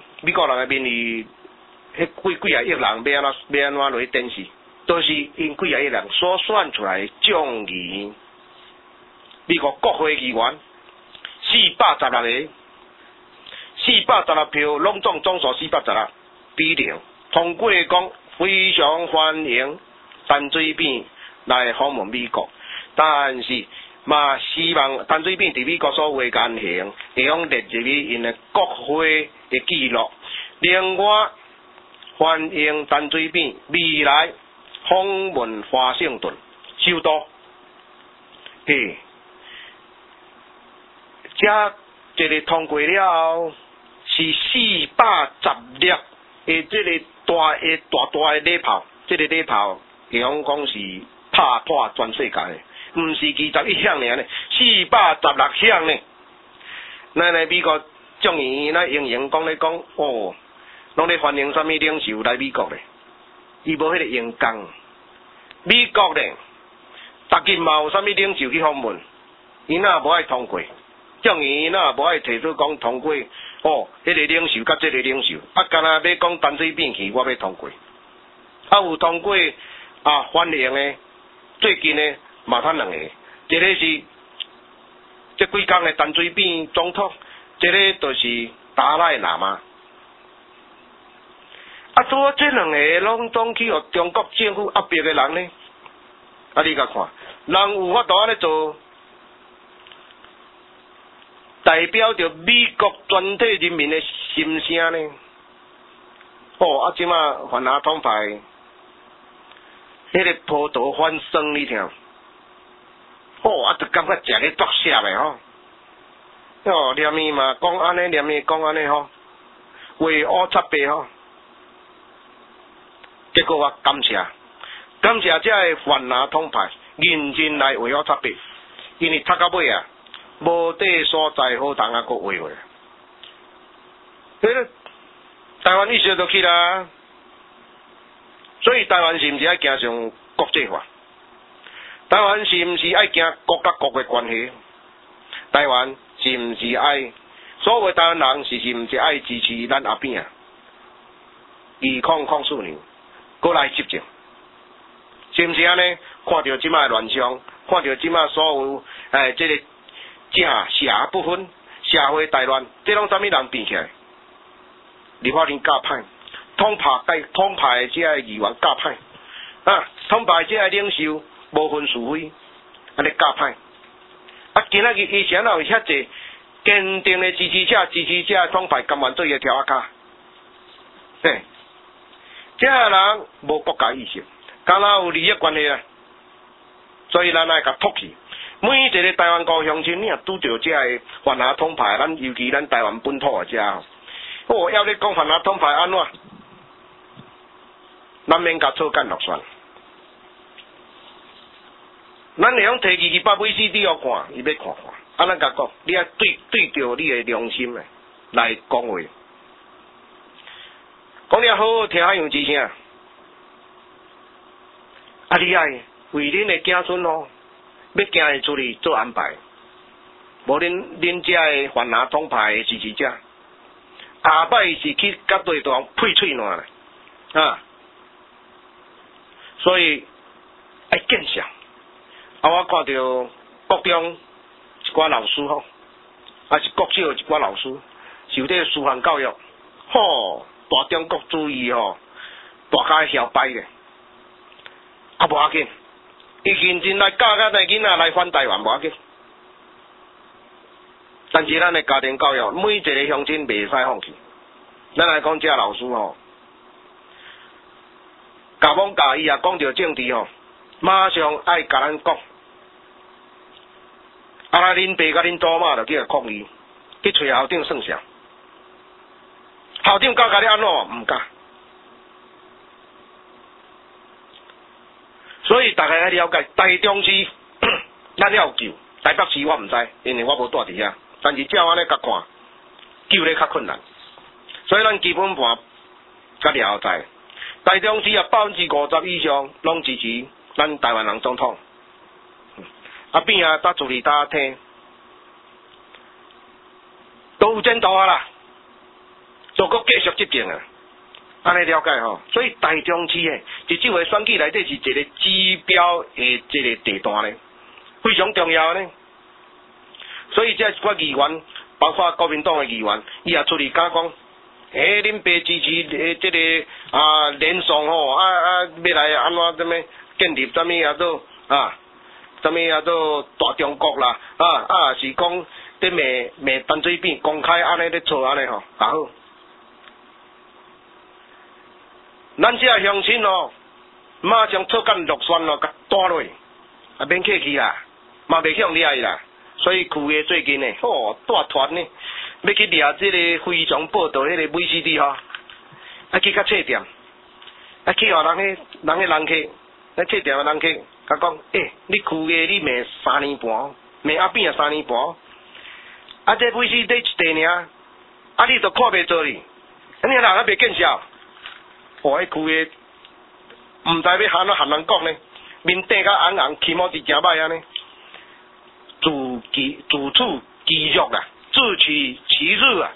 迄几啊亿人要安怎落去电视，都是因几啊亿人所选出来的众议院，美国国会议员416个，416票拢总数416比例。通过讲非常欢迎陈水扁来访问美国，但是嘛希望陈水扁伫美国所有的言行会用列入去因的国会的记录。另外，欢迎陈水扁未来访问华盛顿首都。这一个通过了是410粒的这个大的礼炮，这个礼炮会用讲是拍破全世界的，毋是21响尔呢，416响呢。咱来美国众议院英英讲咧讲，拢咧欢迎什么领袖来美国咧？伊无迄个英讲，美国咧，逐日嘛有啥物领袖去访问，伊若无爱通过，众议院若无爱提出讲通过。迄个领袖甲这个领袖，敢若要讲陈水扁去，我要通过。有通过欢迎的，最近的嘛他两个，一个是这几天的陈水扁总统，一个就是达赖喇嘛。做这两个拢总去互中国政府压迫的人呢？你甲看，人有法度安尼做。代表着美国全体人民的心声呢。即马反亚统派，迄个葡萄反酸你听，就感觉食咧作痧的吼。念伊嘛讲安尼，念伊讲安尼话乌擦白吼。结果我感谢这个反亚统派认真来为乌擦白，因为读到尾啊。无地所在好当佫话话，台湾意识就去啦。所以台湾是毋是爱行上国际化？台湾是毋是爱行国甲国的关系？台湾是毋是爱所有台湾人是毋是爱支持咱阿扁2004年过来执政？是毋是安尼？看到即摆乱象，看到即摆所有这个。正邪不分，社会大乱，这拢啥物人变起来？立法院教歹，统派的这个议员教歹，统派这个领袖无分是非，安尼教歹。今仔日以前有遐济坚定的支持者统派甘愿做伊条卡，这个人无国家意识，敢若有利益关系啊，所以咱爱甲脱去。每一个台湾高乡亲，你若拄着这个反亚统派，咱尤其咱台湾本土的遮，要你讲反亚统派安怎？咱免甲错干落算。咱会用摕200尾 CD 互看，伊要看，安怎甲讲？你要对着你的良心来讲话，讲了好好听海洋之声。你爱为恁的子孙要行会出去做安排，无恁遮的反亚统派的支持者，下摆是去甲对方配喙烂咧，所以爱见识。我看到国中一寡老师是国小一寡老师受这师范教育，大中国主义大家嚣摆嘅，无要紧。伊认真来教咱的囡仔来反台湾无要紧，但是咱的家庭教育每一个乡亲袂使放弃。咱来讲这老师甲罔甲伊啊讲到政治吼，马上爱甲咱讲，啊恁爸甲恁祖妈就去甲抗议，去找校长算啥？校长教甲你安怎？毋教。所以大家要了解，台中市咱要救，台北市我毋知，因为我无住伫遐。但是照安尼甲看，救咧较困难。所以咱基本盘甲了解，台中市啊50%以上拢支持咱台湾人总统。啊边啊搭助理搭厅，都有前途啊啦，就搁继续执政啊。安尼了解吼，所以台中市诶，伫这回选举内底是一个指标诶，一个地段咧，非常重要咧。所以这一寡议员，包括国民党诶议员，伊也出嚟讲，恁爸支持诶，这个连宋吼，要来安怎怎么建立怎么啊都怎么啊都大中国啦，是讲伫骂陈水扁公开安尼咧做安尼吼，也好。咱这乡亲哦，马上错干落选咯，甲打落，免客气啦，嘛袂向掠伊啦。所以区个最近呢，带团呢，要去掠这个非常报道迄个美食地吼，去甲册店，去互人客，册店的人客，甲讲，你区个你卖3年半，卖阿扁啊3年半，这美食地一地尔，你都看袂做哩，你人还袂见效。迄区个毋知要喊人讲呢，面顶甲红红，起码是真歹安尼。自处其辱啊，自取其辱啊。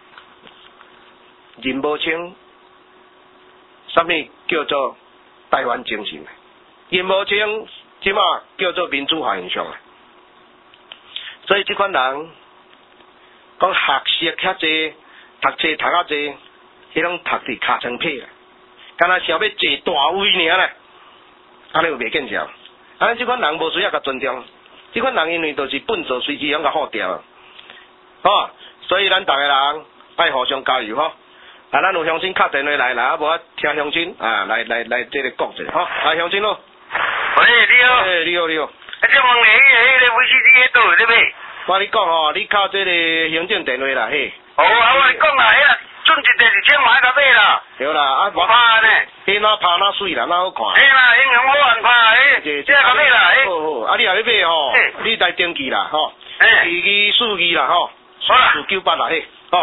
认无清，啥物叫做台湾精神？认无清，即马叫做民主化现象啊。所以即款人讲学识遐济，读册读啊济，迄种读伫尻川皮啊。敢若想要坐大位尔咧，安尼有袂见效。安尼即款人无需要甲尊重，即款人因为就是本座随时想甲好掉，所以咱逐个人爱互相加油吼。咱有乡亲敲电话来，无我听乡亲来这个讲者吼，来乡亲咯。 喂，你好。 你好。 这问你迄个威士忌喺倒咧买？ 我你讲吼，你敲这个行政电话啦嘿。 我讲啦，迄个准一地2000万甲买啦。 对啦， 我拍呢。 迄哪拍哪水啦，哪好看。 嘿啦，英雄好汉拍，这甲买啦， 好，你也要买吼，你来登记啦，吼。2字啦，吼。498啦，嘿，好。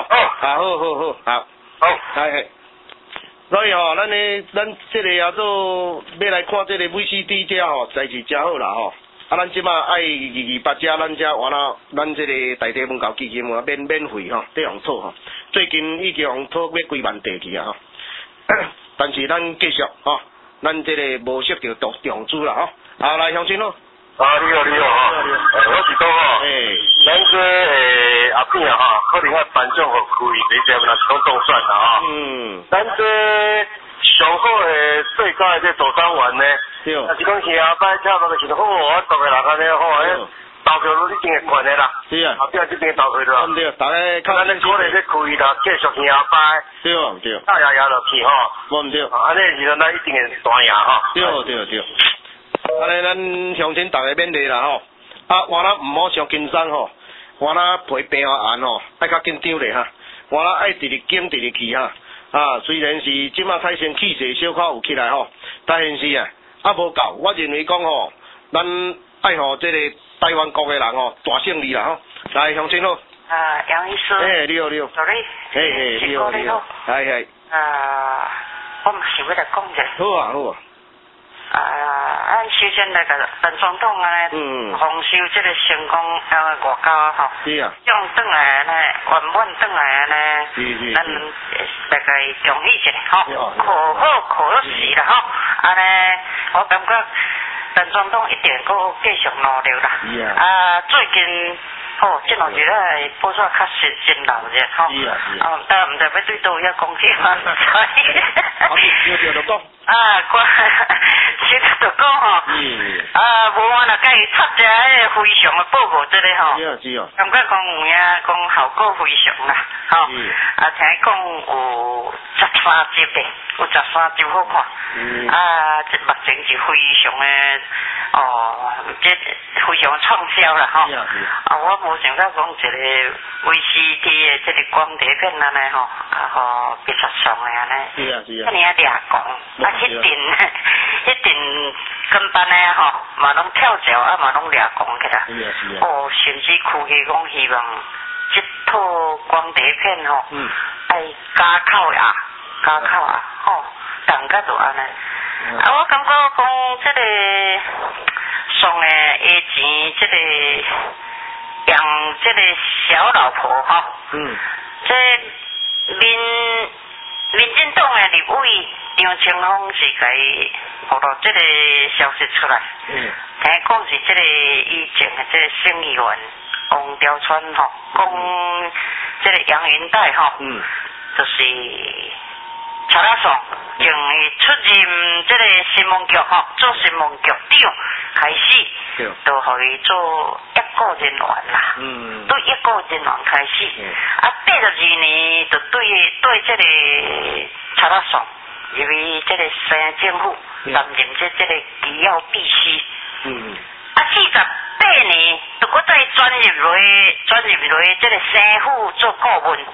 係。所以吼，咱这个也都要来看这个美食地遮吼，才是真好啦吼。咱即马爱228遮，咱遮完了，咱这个大地文教基金啊，免费吼，得用讨吼。最近已经用讨要几万地去啊吼。但是咱继续吼，咱这个无惜着重资啦吼。来乡亲咯。 你好哈，我是讲吼，咱这后边哈，可能要颁奖互区域，你这若是讲当选啦吼。咱这上好的最高的这组长员呢，若是讲下摆差不多就是好，我逐个人安尼好，投票率一定会悬的啦。是啊。后边这边投票啦。对，大家看咱可能这区域啦，继续下摆。对。大爷落去吼。对。安尼是咱一定会大赢吼。对。安尼咱乡亲大家勉励啦吼，我若唔好伤紧张吼，我若陪病案吼，爱较紧张咧哈，我若爱直直经直直去哈，虽然是即马开先气势小可有起来吼，但是无够，我认为讲吼，咱爱互这个台湾国的人吼大胜利啦吼，来乡亲好。 杨医师。 你好。 你好。系。 我嘛是要来讲者。 好。 咱首先那个陈总统丰收这个成功外交吼，用转来呢，圆满转来呢，咱大概同意一下吼，可惜啦吼，安尼我感觉陈总统一定阁继续努力啦，最近。这两日咧，报纸较真热吼，但唔知要对倒遐攻击嘛，所以。我小就讲。我小就过吼，无我若甲伊插只迄个非常的报告这个吼，感觉讲有影讲效果非常啦，吼，听讲有13集的，有13集好看，这目前是非常的这非常畅销啦，吼，我无想到讲一个VCD的这个光碟片安尼吼，别实上的安尼，遐尔掠讲，一定跟班的吼，嘛拢跳槽嘛拢掠讲起来，甚至科技讲希望这套光碟片吼，爱加扣啊，吼，大家就安尼。我感觉讲这个送的下钱，这个养这个小老婆吼，这民进党的立委张清芳是甲伊报道这个消息出来，听讲是这个以前的这个省议员王兆川吼，讲这个杨云岱吼，就是查拉爽，从伊出任这个新闻局吼，做新闻局长开始，就互伊做一个人员啦，对一个人员开始，82年就对这个查拉爽，因为这个省政府担任这个机要秘书，48年就搁再转入落这个省府做顾问，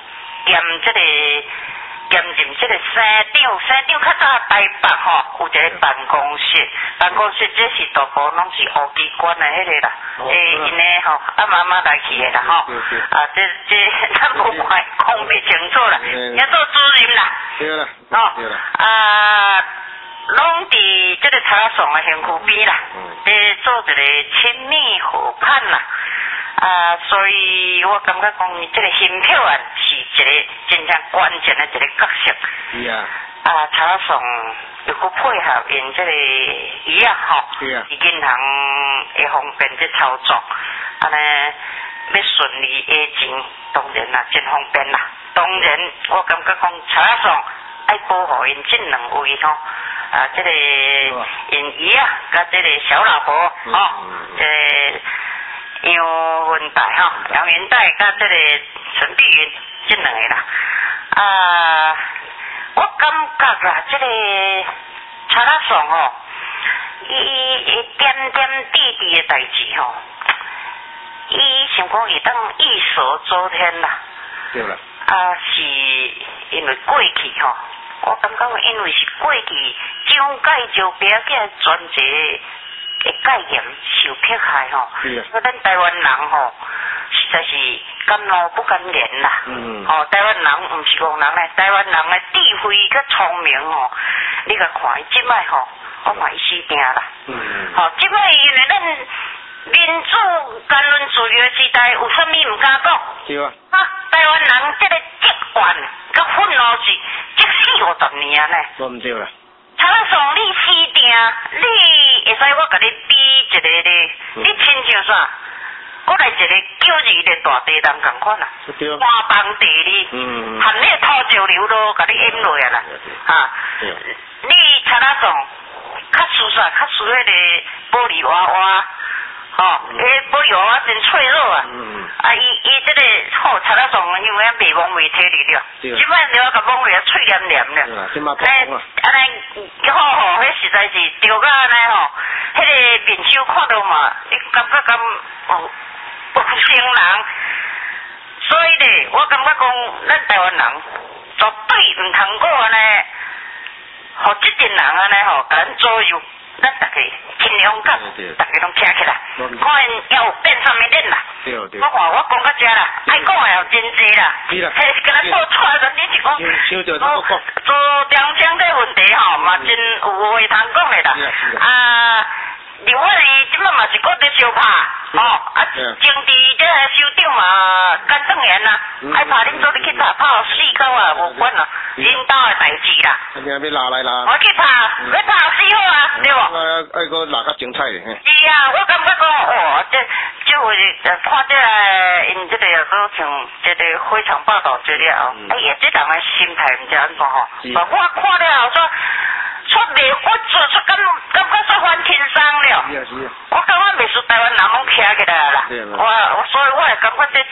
兼任这个省长较早台北吼有一个办公室这是大部拢是乌机关的迄个啦，因呢吼慢慢来去的啦吼，这咱无讲袂清楚啦，要做主任啦，对啦，拢伫这个查拉爽的身躯边啦，做一个亲密伙伴啦。所以我感觉讲，这个新票案是一个真正关键的一个角色。查拉爽又搁配合因这个伊吼，银行会方便这操作，安尼要顺利下钱，当然啦，真方便啦。当然，我感觉讲查拉爽爱保护因这两位吼，这个因伊甲这个小老婆吼，杨云岱吼，杨云岱甲这个陈碧云这两个啦，我感觉啦，这个查拉爽吼，伊点点滴滴的代志吼，伊想讲会当一手遮天啦，对啦，是因为过去吼，我感觉因为是过去蒋介石不要叫专制的概念受迫害吼，所以咱台湾人吼实在是敢怒不敢言啦。台湾人唔是戆人咧，台湾人的智慧佮聪明吼，你甲看伊即摆吼，我看伊死定啦。即摆因为咱民主言论自由时代，有啥物唔敢讲？对啊。台湾人这个极权佮愤怒是即40-50年呢。我唔对啦。查拉爽，你死定，你会使我甲你比一个咧，你亲像啥？我来一个九二的大地人共款啦，花房地里，含那土石流都甲你淹落啊啦，你查拉爽，较输啥？较输迄个玻璃娃娃，迄玻璃娃娃真脆弱啊，伊这个好查拉爽，因为袂忘袂体力了，即摆了甲忘袂脆黏黏了，安尼好，迄实在是丢到安尼吼，迄个面手看到嘛，你感觉敢不成人，所以咧，我感觉讲，咱台湾人绝对唔通过安尼，互即群人安尼吼，甲咱左右，咱大家尽量甲大家拢听起来，看因要有变啥物脸啦。我看我讲到这啦，爱讲的也真济啦，迄跟咱报出来的，你是讲做中枪这问题吼，嘛真有话通讲的啦。另外伊即摆嘛是搁伫相拍，政治这首长嘛干正言啦，爱拍恁做你去拍4口啊，无管啦，恁兜的代志啦。要拉来啦。我去拍，要拍4好啊，对无？爱搁拉较精彩的。是啊，我感觉讲，这回看这因这个有个像这个非常报道资料，哎呀，这人的心态毋知安怎吼，我看了后说袂，我做出感觉说反轻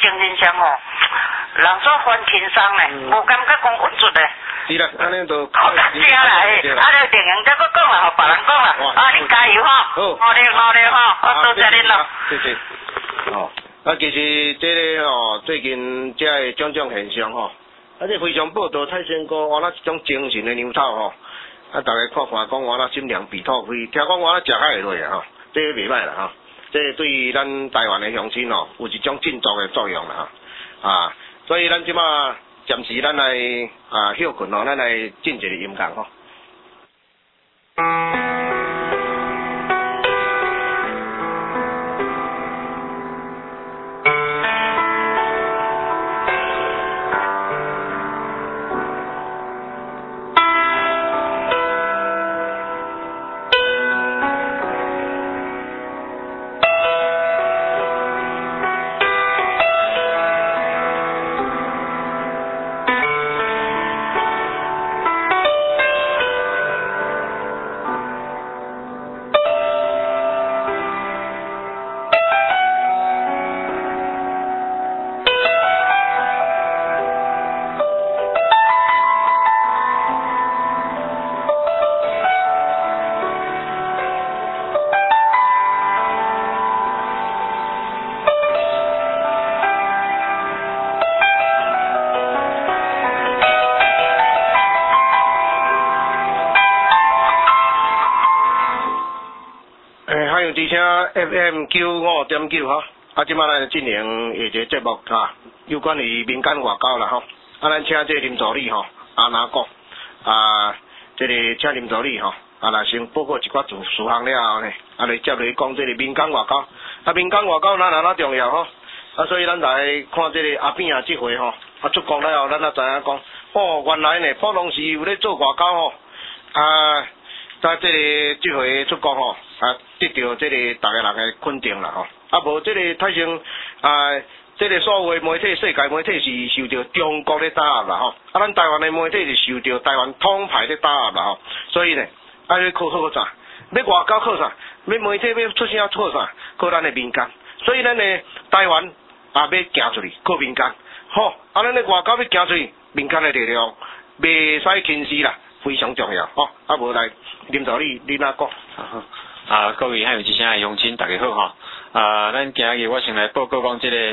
精神上吼，人所欢轻松嘞，无感觉讲郁卒嘞。 是啦，安尼就好感谢啦，你电影再搁讲啦，互别人讲啦，你加油吼，好嘞吼，多谢恁咯。 谢谢。其实这个最近这个种种现象吼，这非常报道蔡先哥我那一种精神的牛头吼，大家看看讲我那心凉鼻土灰，听讲我那食较会落啊吼，这袂歹啦吼，这对咱台湾的乡亲吼有一种振作的作用啦吼，所以咱即马暂时咱来休困吼，咱来进一个音乐吼。之声 FM95.9 哈，即摆咱进行下一个节目有关于民间外交啦吼，咱请这林助理吼，哪讲这个请林助理吼，来先报告一寡事项了后呢，来接落去讲这个民间外交，民间外交哪重要吼，所以咱来看这个阿扁这回吼，出国了后，咱才知影讲，原来呢，普通是有咧做外交吼，在这回出国吼，得到这个大家人的肯定啦吼，无这个太像这个所谓媒体世界媒体是受到中国的打压啦吼，咱台湾的媒体是受到台湾统派的打压啦吼，所以呢，要靠啥？要外交靠啥？要媒体要出声靠啥？靠咱的民间，所以咱的台湾要行出去靠民间，好，咱的外交要行出去，民间的力量袂使轻视啦。非常重要吼，无来林助理，你哪讲？ 各位还有之前的乡亲，大家好吼。咱今日我先来报告讲这个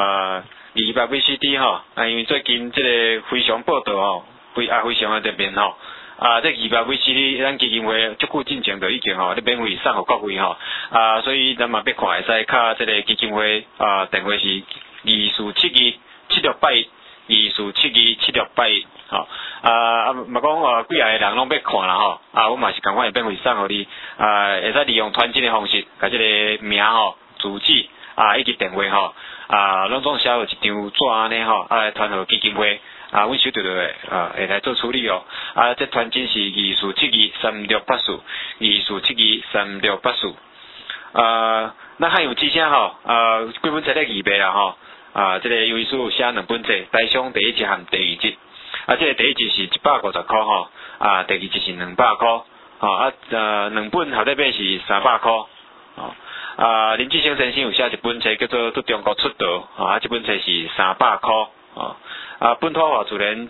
200VCD 吼，因为最近这个非常报道吼，非常的特别吼。这200VCD 咱基金会足久进前就已经吼咧免费送互各位吼。所以咱嘛要看会使卡这个基金会电话是24727681，24727681。吼，嘛讲几个人拢要看啦吼，我嘛是赶快免费送互你，会使利用传真的方式，甲这个名吼、住址以及电话吼，拢总写有一张纸安尼吼，来传互基金会，阮收到会来做处理哦，这传真是24723684，24723684，咱还有之前吼，几本册咧预备啦吼，这个有意思有写2本册，台商第一集和第二集。这个第一集是150块吼，第二集是200块，吼2本合在买是300块，吼林志升先生有写一本册叫做《对中国出道》，这本册是300块，本土化自然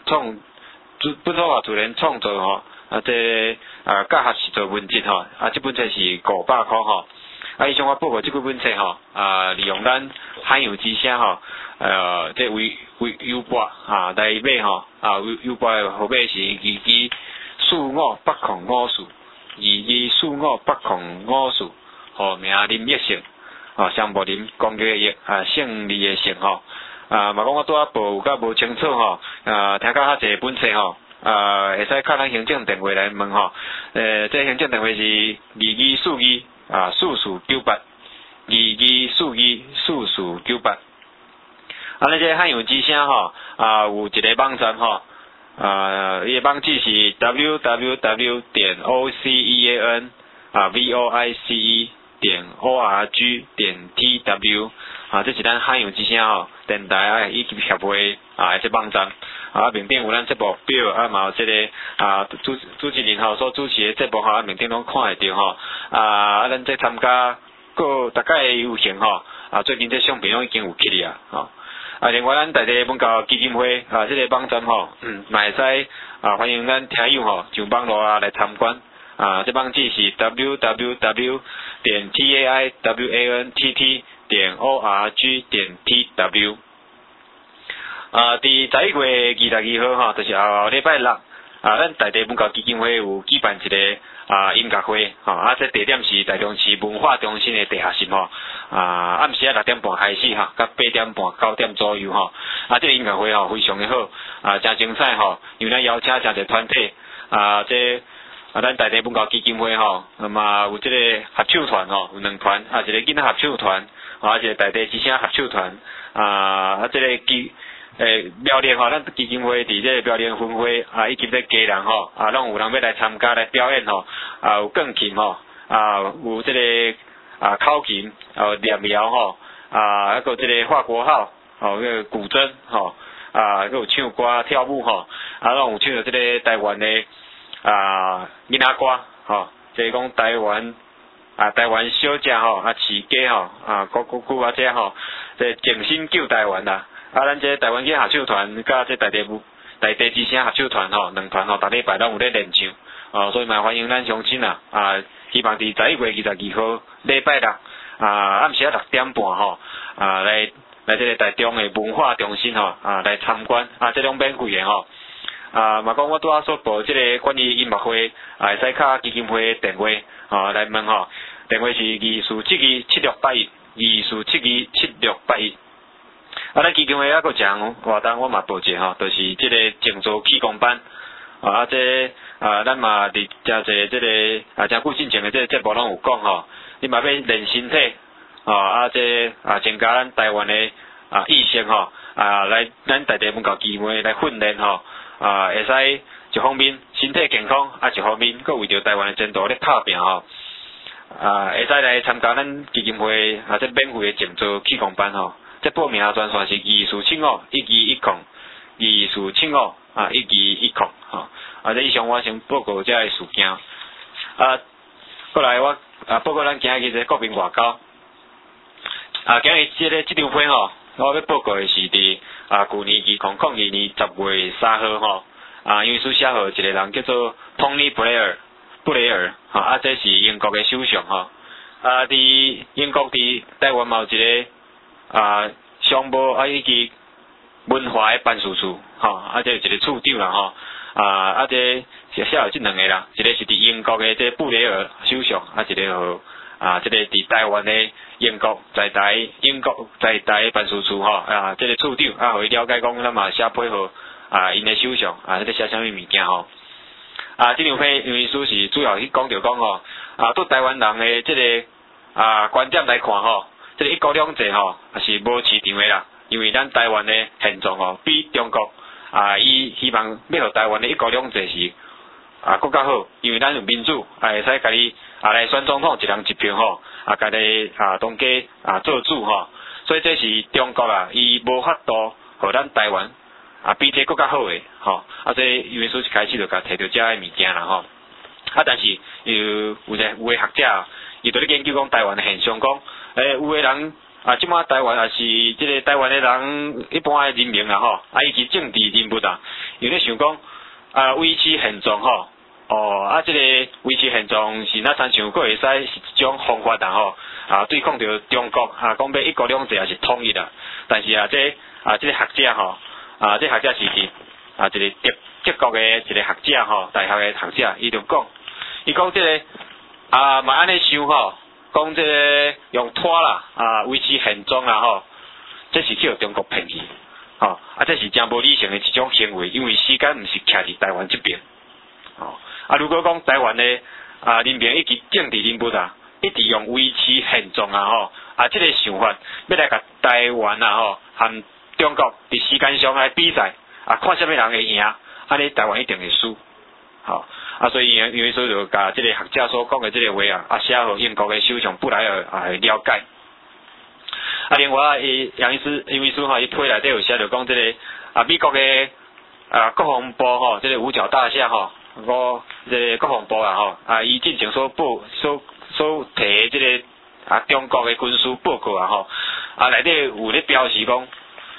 创造吼，这教学实作文集吼，这本册是500块吼，以上我报告这几本册吼，利用咱罕有之声吼。这为优博来买吼，优博的号码是224554，224554，号名林益胜，商务林公家益，胜利的胜吼，嘛讲我拄报有甲无清楚吼，听到较侪本册吼，会使敲咱行政电话来问吼，这行政电话是22424498，22424498。咱这汉语之声吼，有一个网站吼，伊个网址是 www.voice.org.tw，这是咱汉语之声吼电台以及协会这网站，面顶有咱节目表，嘛有这个主持人吼所主持的节目吼，面顶拢看会到吼，咱这参加个大概有幸吼，最近这相片拢已经有起哩啊，吼。 另外咱在地文教基金会这个网站吼，嘛会使欢迎咱听友吼上网络来参观。这网址是 www.taiwantt.org.tw。伫11月22号吼，就是后礼拜六，咱在地文教基金会有举办一个音乐会，这地点是台中市文化中心的地下室吼，暗时6点半开始哈，到8点半9点左右吼，这个音乐会吼非常的好，真精彩吼，因为咱邀请真侪团体，咱在地文教基金会吼，那么有这个合唱团吼，有2团，一个囡仔合唱团，一个在地之声合唱团，这个苗栗吼，咱基金会伫这个苗栗分会以及这家人吼，拢有人要来参加来表演吼，有钢琴吼，有这个口琴，念谣吼，还有这个法国号，个古筝吼，还有唱歌跳舞吼，拢有唱到这个台湾的闽仔歌吼，即讲台湾小姐吼，饲鸡吼，古这吼，这静心救台湾啦。咱这台湾嘅合唱团，甲这在地之声合唱团吼，2团吼，逐礼拜拢有咧练唱，所以嘛欢迎咱乡亲啦，希望伫11月22号礼拜六，暗时6点半吼，来这个台中的文化中心吼，来参观，这种免费的吼，嘛讲我拄仔所报这个关于音乐会，会使敲基金会电话，来问吼，电话是24727681，24727681。咱基金会还佫讲活动，我嘛报一吼，就是这个静坐气功班，咱嘛伫真侪这个真久之前的这个节目拢有讲吼，你嘛要练身体，这增加咱台湾的意识吼，来咱在地文教基金会来训练吼，会使一方面身体健康，一方面佫为着台湾的前途咧打拼吼，会使来参加咱基金会这免费的静坐气功班吼。这报名专线是24751210，24751210吼。这以上我先报告这个事件。过来我报告咱今日这国民外交。今日这场会吼，我要报告的是伫去年2002年10月3号吼，因为写号一个人叫做 Tony Blair，吼，这是英国的首相吼。伫英国伫台湾嘛有一个。商务以及文化的办事处，吼，这一个处长啦，吼，这写有这2个啦，一个是伫英国的这布雷尔首相，一个这个伫台湾的英国在台办事处，吼，这个处长，互伊了解讲，咱嘛写配合因的首相，这个写啥物物件吼，这场会因为是主要去讲着讲吼，对台湾人的这个观点来看吼。这个一国两制吼，也是无市场的啦，因为咱台湾的现状吼，比中国伊希望要互台湾的一国两制是更较好，因为咱有民主，会使家己来选总统，一人一票吼，家己当家做主吼，所以这是中国伊无法度互咱台湾比这更较好的吼，所以因为一开始就甲摕到这个物件啦吼，但是有的学者，伊在咧研究讲台湾的现象讲。有的人即马台湾也是这个台湾的人一般的人民啦吼，以及政治人物有咧想讲维持现状吼，这个维持现状是哪参像佫会使是一种方法啦吼，对抗着中国讲要一国两制也是统一啦，但是这个学者吼，这学者是一个德国的一个学者吼，大学的学者，伊就讲，伊讲这个嘛安尼想吼。讲这个用拖啦维持现状啦吼，这是去互中国骗去，吼这是真无理性的一种行为，因为时间毋是徛伫台湾这边，如果讲台湾的人民以及政治人物一直用维持现状吼，这个想法要来甲台湾吼和中国伫时间上来比赛，看啥物人会赢，安尼台湾一定会输，吼。所以因为就甲这个学者所讲的这个话写互英国的首相布莱尔了解。另外杨医师吼，伊批内底有写着讲这个美国的国防部吼，这个五角大厦吼，这个国防部吼，伊进前所提的这个中国的军事报告吼，内底有咧表示讲，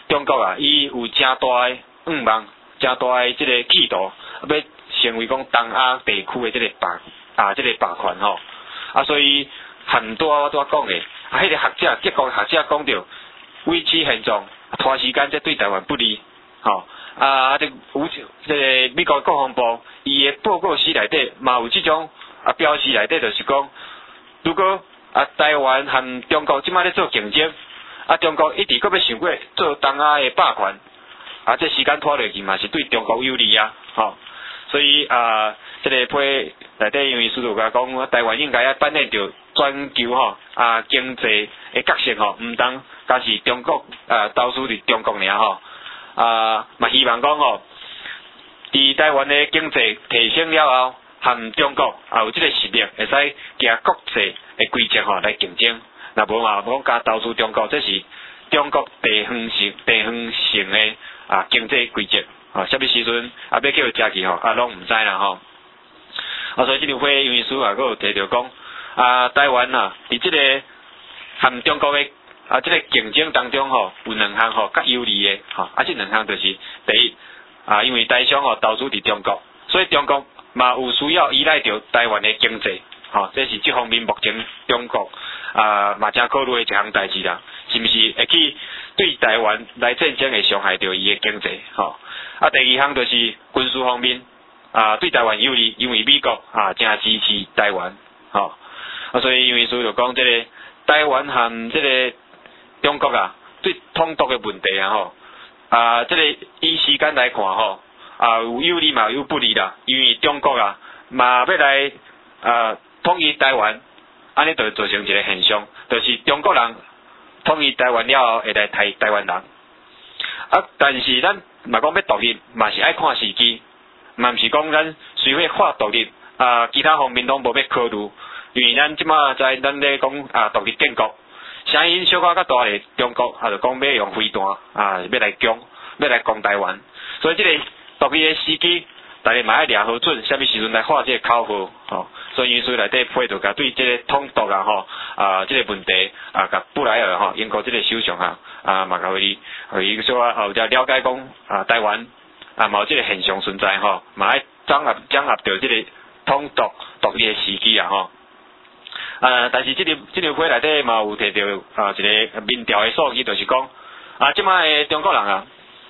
中国啊，伊有真大诶愿望，真大诶即个企图，要成为讲东亚地区诶即个霸权吼。所以很多我拄讲诶，迄个学者，结果学者讲着维持现状，拖时间，这对台湾不利，吼。这个美国国防部伊诶报告书内底嘛有即种标示内底，就是讲，如果台湾和中国即摆咧做竞争，中国一直搁要想过做东亚诶霸权，这时间拖落去嘛是对中国有利啊，吼。所以这个批内底因为师傅甲讲，台湾应该要扮演着全球经济诶角色吼，毋当甲是中国投资伫中国尔吼。嘛希望讲吼，伫台湾的经济提升了后，和中国有即个实力，会使行国际的规则来竞争。若无嘛，讲加投资中国，这是中国地方性的经济规则。啥物时阵要叫伊食去吼，拢毋知啦吼。所以即场会因为师傅佫有提到讲，台湾伫即个和中国的即个竞争当中吼，有两项吼较有利的吼，即两项就是第一因为台商投资伫中国，所以中国嘛有需要依赖着台湾的经济，这是即方面目前中国嘛正考虑的一项代志啦，是毋是会去对台湾来战争会伤害着伊的经济吼？第二项就是军事方面对台湾有利，因为美国正支持台湾吼，所以因为所以就讲即个台湾和即个中国对统独的问题吼，即个以时间来看吼，有利嘛有不利啦，因为中国嘛要来统一台湾，安尼就造成一个现象，就是中国人统一台湾了后会来台湾人，但是咱嘛讲要独立，嘛是爱看时机，嘛毋是讲咱随便发独立，其他方面拢无要考虑，因为咱即马在咱咧讲独立建国。声音小可较大诶，中国就讲要用飞弹要来攻台湾，所以即个独立诶时机，大家嘛爱抓好准，啥物时阵来画即个口号吼。所以因此内底配合甲对即个统独即个问题甲布莱尔英国即个首相嘛甲伊说有了解讲台湾嘛有即个现象存在嘛爱掌握着即个统独立诶时机吼。但是这条会内底嘛有摕到一个民调的数据，就是讲即摆的中国人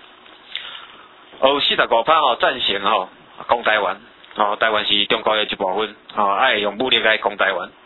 有45%赞成攻台湾，台湾是中国的一部分，爱用武力来攻台湾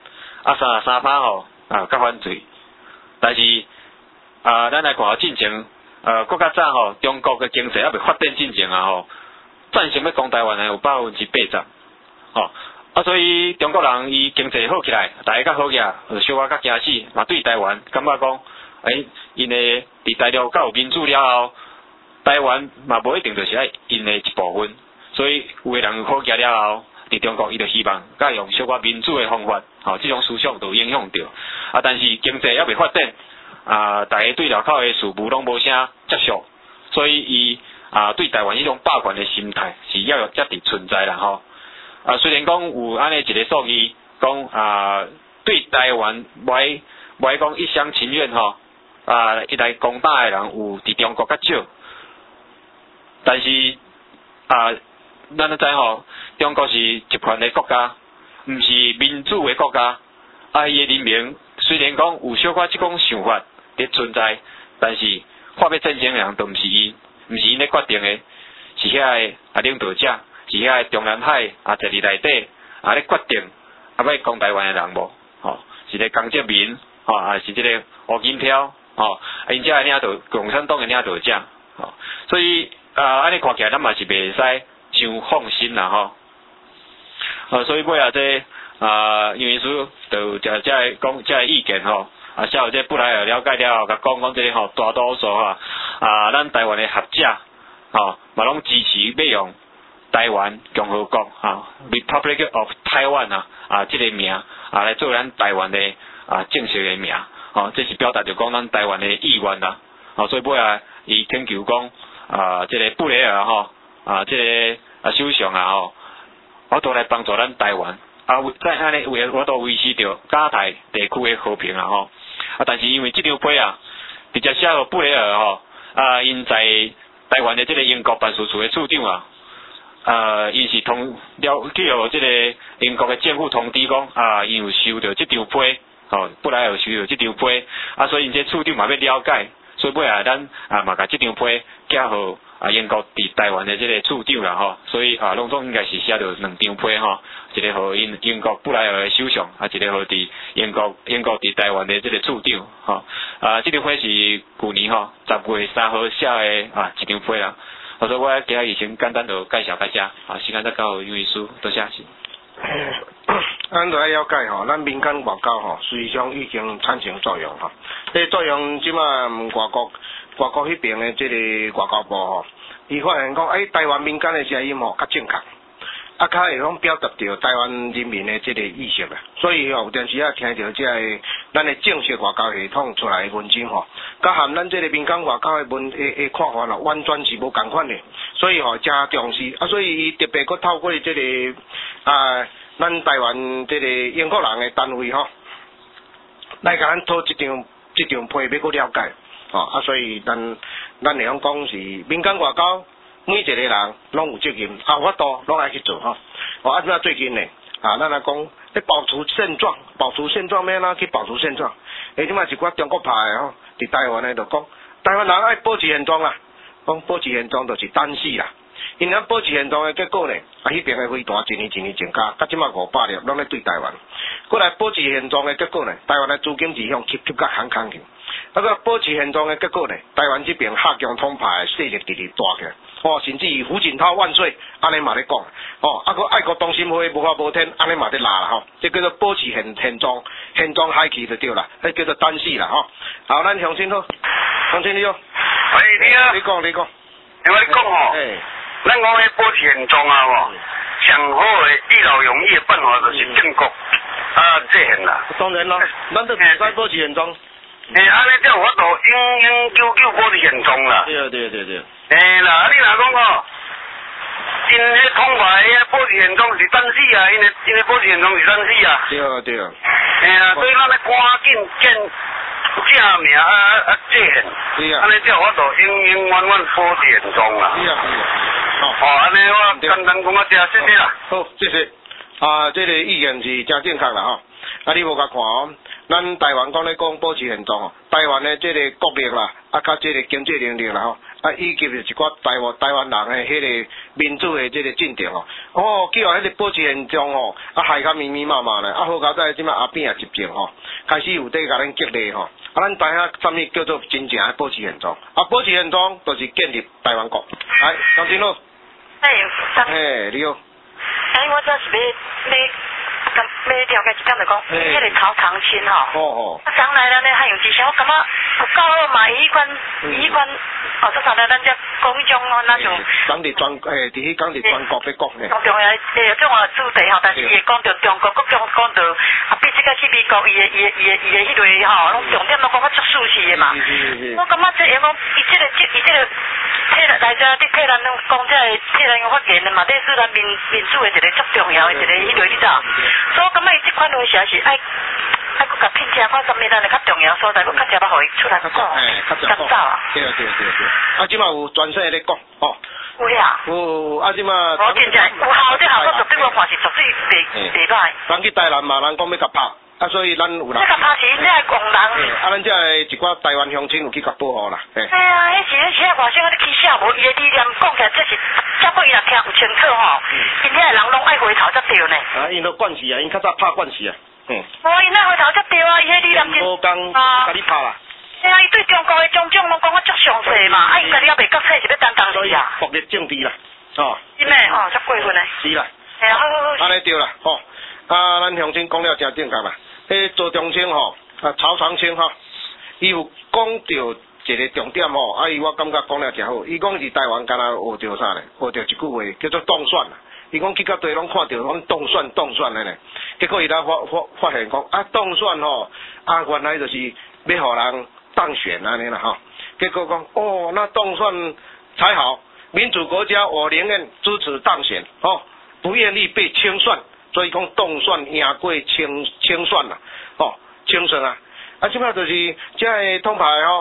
，33%较反对。但是咱来看进程，搁较早中国的经济还未发展进程赞成要攻台湾的有80%所以中国人伊经济好起来，大家较好起来，小可较惊死，嘛对台湾感觉讲，因为伫大陆较有民主了后，台湾嘛无一定就是爱因的一部分，所以有的人好起来了后，伫中国伊就希望甲用小可民主的方法，这种思想就影响着，但是经济还未发展，大家对外口的事务拢无啥接受，所以伊对台湾迄种霸权的心态是要有一直存在啦虽然讲有安尼一个数据讲对台湾袂讲一厢情愿伊来攻打的人有伫中国较少，但是咱都知中国是集权的国家，毋是民主的国家，伊的人民虽然讲有小可即种想法伫存在，但是发要战争的人都毋是因咧决定的，是遐个领导者。是遐中南海在里内底咧决定要攻台湾的人无是咧江泽民是即个胡锦涛因遮领导共产党的领导者所以安尼看起来咱嘛是袂使伤放心啦所以尾仔这因为说就遮讲遮意见稍后这布莱尔了解了后，甲讲这个大多数咱台湾的学者嘛拢支持要用台湾共和国Republic of Taiwan 这个名来做咱台湾的正式的名这是表达着讲咱台湾的意愿啦所以尾仔伊请求讲这个布雷尔这个首相我都来帮助咱台湾在安尼我都维持着亚太地区的和平但是因为这张批直接写到布雷尔因在台湾的这个英国办事处的处长因是去有这个英国的政府通知讲因有收到这张批，本来有收到这张批，所以因这处长嘛要了解，所以尾下咱嘛甲这张批寄互英国伫台湾的这个处长啦所以拢总应该是写着2张批一个互英国布莱尔的首相，一个互伫英国伫台湾的这个处长这张批是去年10月3号写的一张批啦。所以我今日先简单就介绍到这，时间再交杨医师，多谢。 咱就爱了解咱民间外交实际上已经产生作用这作用即马外国迄边的这个外交部伊发现讲台湾民间的声音较正确。较会讲表达到台湾人民的这个意识所以有阵时听到这个咱的正式外交系统出来的文章甲含咱这个民间外交的看法完全是无共款的，所以真重视所以伊特别佫透过这个咱台湾这个英国人的单位来甲咱讨这张批要佫了解所以咱会讲是民间外交。每一个人拢有责任，法度拢爱去做即摆最近呢，咱来讲，保持现状要哪去保持现状？即摆一寡中国派的伫台湾的就讲，台湾人爱保持现状啦，讲保持现状就是单死啦。因咱保持现状的结果呢，迄边的飞弹一年增加，到即摆500粒拢咧对台湾。过来保持现状的结果呢，台湾的资金是向吸到航空去。个保持现状的结果呢，台湾这边黑强统派势力直直大起来。甚至于胡锦涛万岁，安尼嘛咧讲，个爱国中心会无法无天，安尼嘛咧拉啦这叫做保持现状海气就对啦，迄叫做单死啦好，咱乡亲好，乡亲你好， 你好， 你讲， 我咧讲咱讲迄保持现状上好的一劳永逸的办法就是建国这现啦。 当然啦，咱都袂使保持现状。 安尼才有法度永久保持现状啦。 对。 啦，你若讲因迄统派保持现状是单死因的保持现状是单死对。 所以咱咧赶紧建正名这现，安尼才有法度永远保持现状啦。安尼我简单讲谢谢啦。 好，谢谢。这个意见是真正确啦你无甲看咱台湾讲咧讲保持现状台湾的这个国力啦，甲这个经济能力啦以及一寡台湾人的迄个民主的这个进程叫迄个保持现状害甲密密麻麻咧，好佳在即摆阿扁也执政开始有在甲咱激励咱知影啥物叫做真正的保持现状保持现状就是建立台湾国。来，张真好。你好。 我这是要了解一点就讲，迄个曹长青上来了呢，还有之前我感觉有够好嘛，伊迄款这上来咱才讲迄种那种。 讲伫全伫迄讲伫全国在讲呢。 重要这种主题但是伊讲到中国，讲到比这个去美国伊的迄类拢重点都讲较足舒适的嘛。我感觉这样讲，伊这个来遮你替咱讲这个替咱发言的嘛，这是咱民主的一个足重要的一个迄类，你知道？所以我感觉伊这款东西是爱佫甲聘请看啥物咱的较重要所在，佫较加互伊出来讲，较早对。即马有全省咧讲有呀。 有即马。 我真正有效的效果，绝对我看是绝对袂歹。 人去台南嘛，人讲要甲拍。所以咱有人。 甲拍是因这个工人。 咱这一寡台湾乡亲有去甲保护啦。 迄是外省去写无伊的理念讲起来，这是，只不过伊若听有清楚因遐人拢爱回头才对呢。 因都惯势因较早拍惯势因爱回头才对伊迄理念真。 无讲甲你拍啦。 伊对中国的种种拢讲我足详细嘛，伊家己也袂觉册是要担当事啊。 暴力政治啦， 真诶足过分诶。 是啦。 好。 安尼对啦，咱乡亲讲了真正确啦。周中青曹长青伊有讲到一个重点伊我感觉讲了真好。伊讲是台湾敢若学到啥咧？学到一句话叫做当选啦。伊讲去到地拢看到讲当选的呢，结果伊来发现讲当选原来就是要互人当选安尼啦结果讲那当选才好，民主国家我宁愿支持当选不愿意被清算，所以讲当选赢过清算啦清算即摆就是这个统派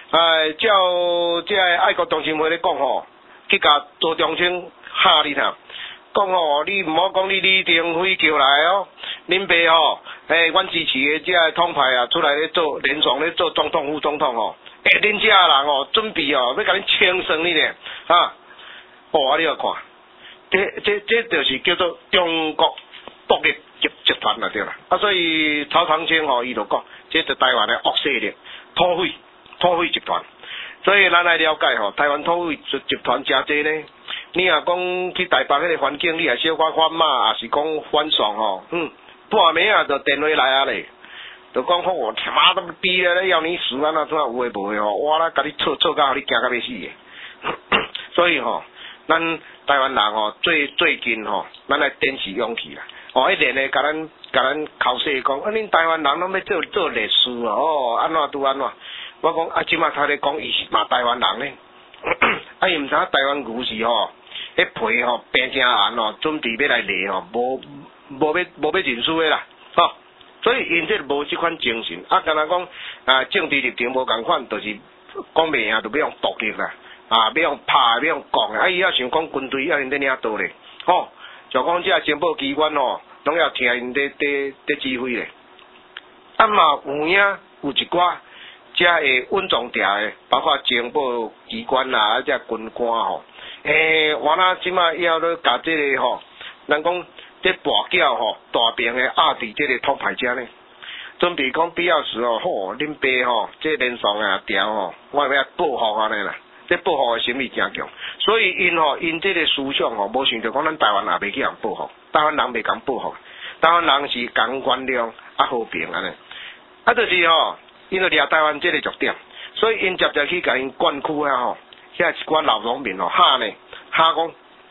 照这爱国中心会咧讲吼，去甲周中青吓你听，讲吼你毋好讲你李登辉叫来哦，恁爸吼，阮支持的这统派啊出来咧做连爽咧做总统副总统吼，恁这人哦准备哦要甲恁清算你咧，啊你要看，这就是叫做中国独立集团啦对啦，所以曹长青吼伊就讲，这是台湾的恶势力，土匪集团，所以咱来了解吼，台湾土匪集团真济呢。你若讲去台北迄个环境，你也小可反骂，也是讲反送吼，半暝啊就电话来啊咧，就讲好我他妈都逼咧要你死啊那种有诶无诶吼，我啦甲你吵到互你惊到要死诶，所以吼，咱台湾人吼最近吼，咱来展示勇气啦，一连咧甲咱口说讲，恁台湾人拢要做历史哦，安怎拄安怎。我讲即马他咧讲伊是嘛台湾人咧，伊毋知影台湾牛是吼，迄皮吼变成红吼，准备要来犁吼，无要认输诶啦，吼，所以因这无即款精神，敢若讲政治立场无共款，就是讲袂赢就要用独立啦，要用拍要用讲，伊要想讲军队要因在领导咧，吼，就讲这情报机关吼，拢要听因在指挥咧，嘛有影有一寡。这会稳重调的，包括情报机关啦，这军官吼，我那即马要咧甲这个吼，咱讲这跋筊吼，大兵的压伫这个统派遮呢，准备讲必要时吼，恁爸吼，这连爽啊调吼，我要报复安尼啦，这报复的心理真强，所以因这个思想吼，无想着讲咱台湾也袂去人报复，台湾人袂敢报复，台湾人是讲原谅和平安尼，就是吼。因为掠台湾这个重点，所以因直接去甲因灌区啊吼，遐一寡老农民吼喊讲，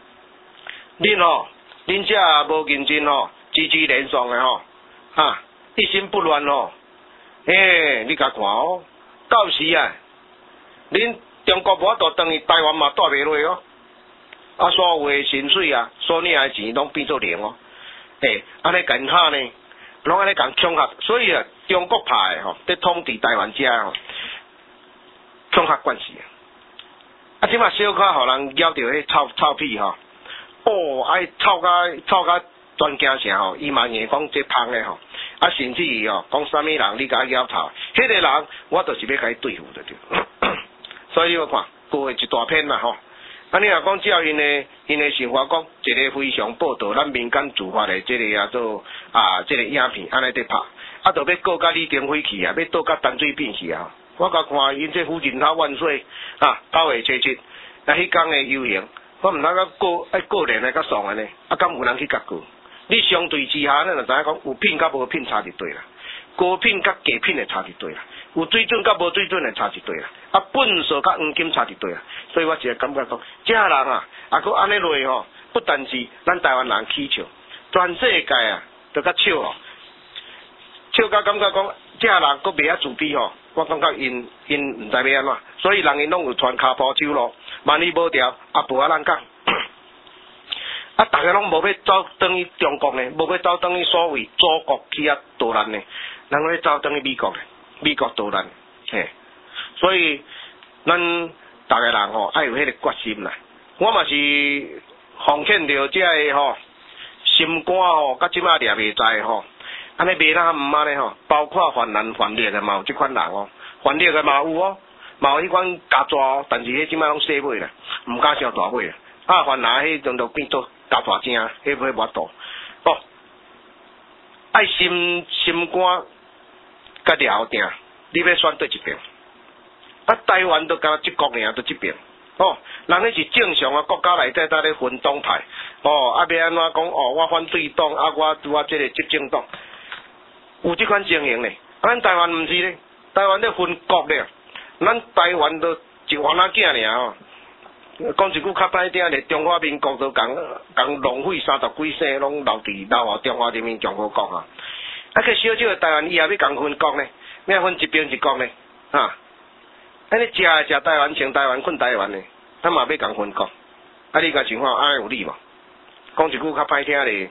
恁这无认真吼，支持连爽的吼，一心不乱吼，你甲看哦，到时啊，恁中国无法度等于台湾嘛带袂落哦，所有的薪水啊，所领的钱拢变做零哦，安尼甲因喊呢，拢安尼甲恐吓，所以啊。中国派吼，在统治台湾遮吼，恐吓关系即马小可互人咬着迄臭屁吼，臭甲专家啥吼，伊嘛硬讲这芳的吼，甚至于吼讲啥物人你甲咬臭，迄个人我就是要甲伊对付的对，所以你看过一大片啦吼。你若讲照因的想法讲，一个非常报道咱民间自发的这个做这个影片，安尼在拍。就要告甲李登辉去啊，要倒甲陈水扁去啊！我甲看因这夫人头万岁9月77，迄天的游行，我毋知甲过年的甲爽安尼，敢有人去甲过？你相对之下，咱就知影讲有品甲无品差就对啦，高品甲低品的差就对啦，有水准甲无水准的差就对啦，本色甲黄金差就对啦。所以我是感觉讲，这人佫安尼落吼，不但是咱台湾人起笑，全世界都较笑哦。笑到感觉讲，这人佫袂晓自卑吼，我感觉因毋知要安怎，所以人因拢有穿骹步走路，万里无条，无咱讲。大家拢无要走转去中国呢，无要走转去所谓祖国去逃难呢，人要走转去美国呢，美国逃难，所以咱大家人吼爱有迄个决心啦。我嘛是奉劝着这个吼心肝吼，甲即马掠袂在吼。安尼袂呾毋安尼吼，包括泛蓝泛绿的嘛有即款人哦，泛绿的嘛有哦，嘛有迄款加抓哦，但是迄即摆拢细尾啦，毋敢伤大尾啦。泛蓝迄种就变做加大正，迄无法度。爱心肝甲了定，你要选对一边。台湾都敢一国尔，都即边。人迄是正常国家内底咧分党派。要安怎讲？我反对党，我即个执政党。有即款情形呢，咱台湾毋是咧，台湾咧分国咧，咱台湾都一湾仔囝尔吼。讲一句较歹听咧，中华民国都共浪费30几世，拢留互中华人民共和国啊。个小小的台湾以后要共分国呢，要分一边一国呢，安尼食台湾，穿台湾，困台湾呢，咱嘛要共分国。你甲想看安尼有理无？讲一句较歹听咧，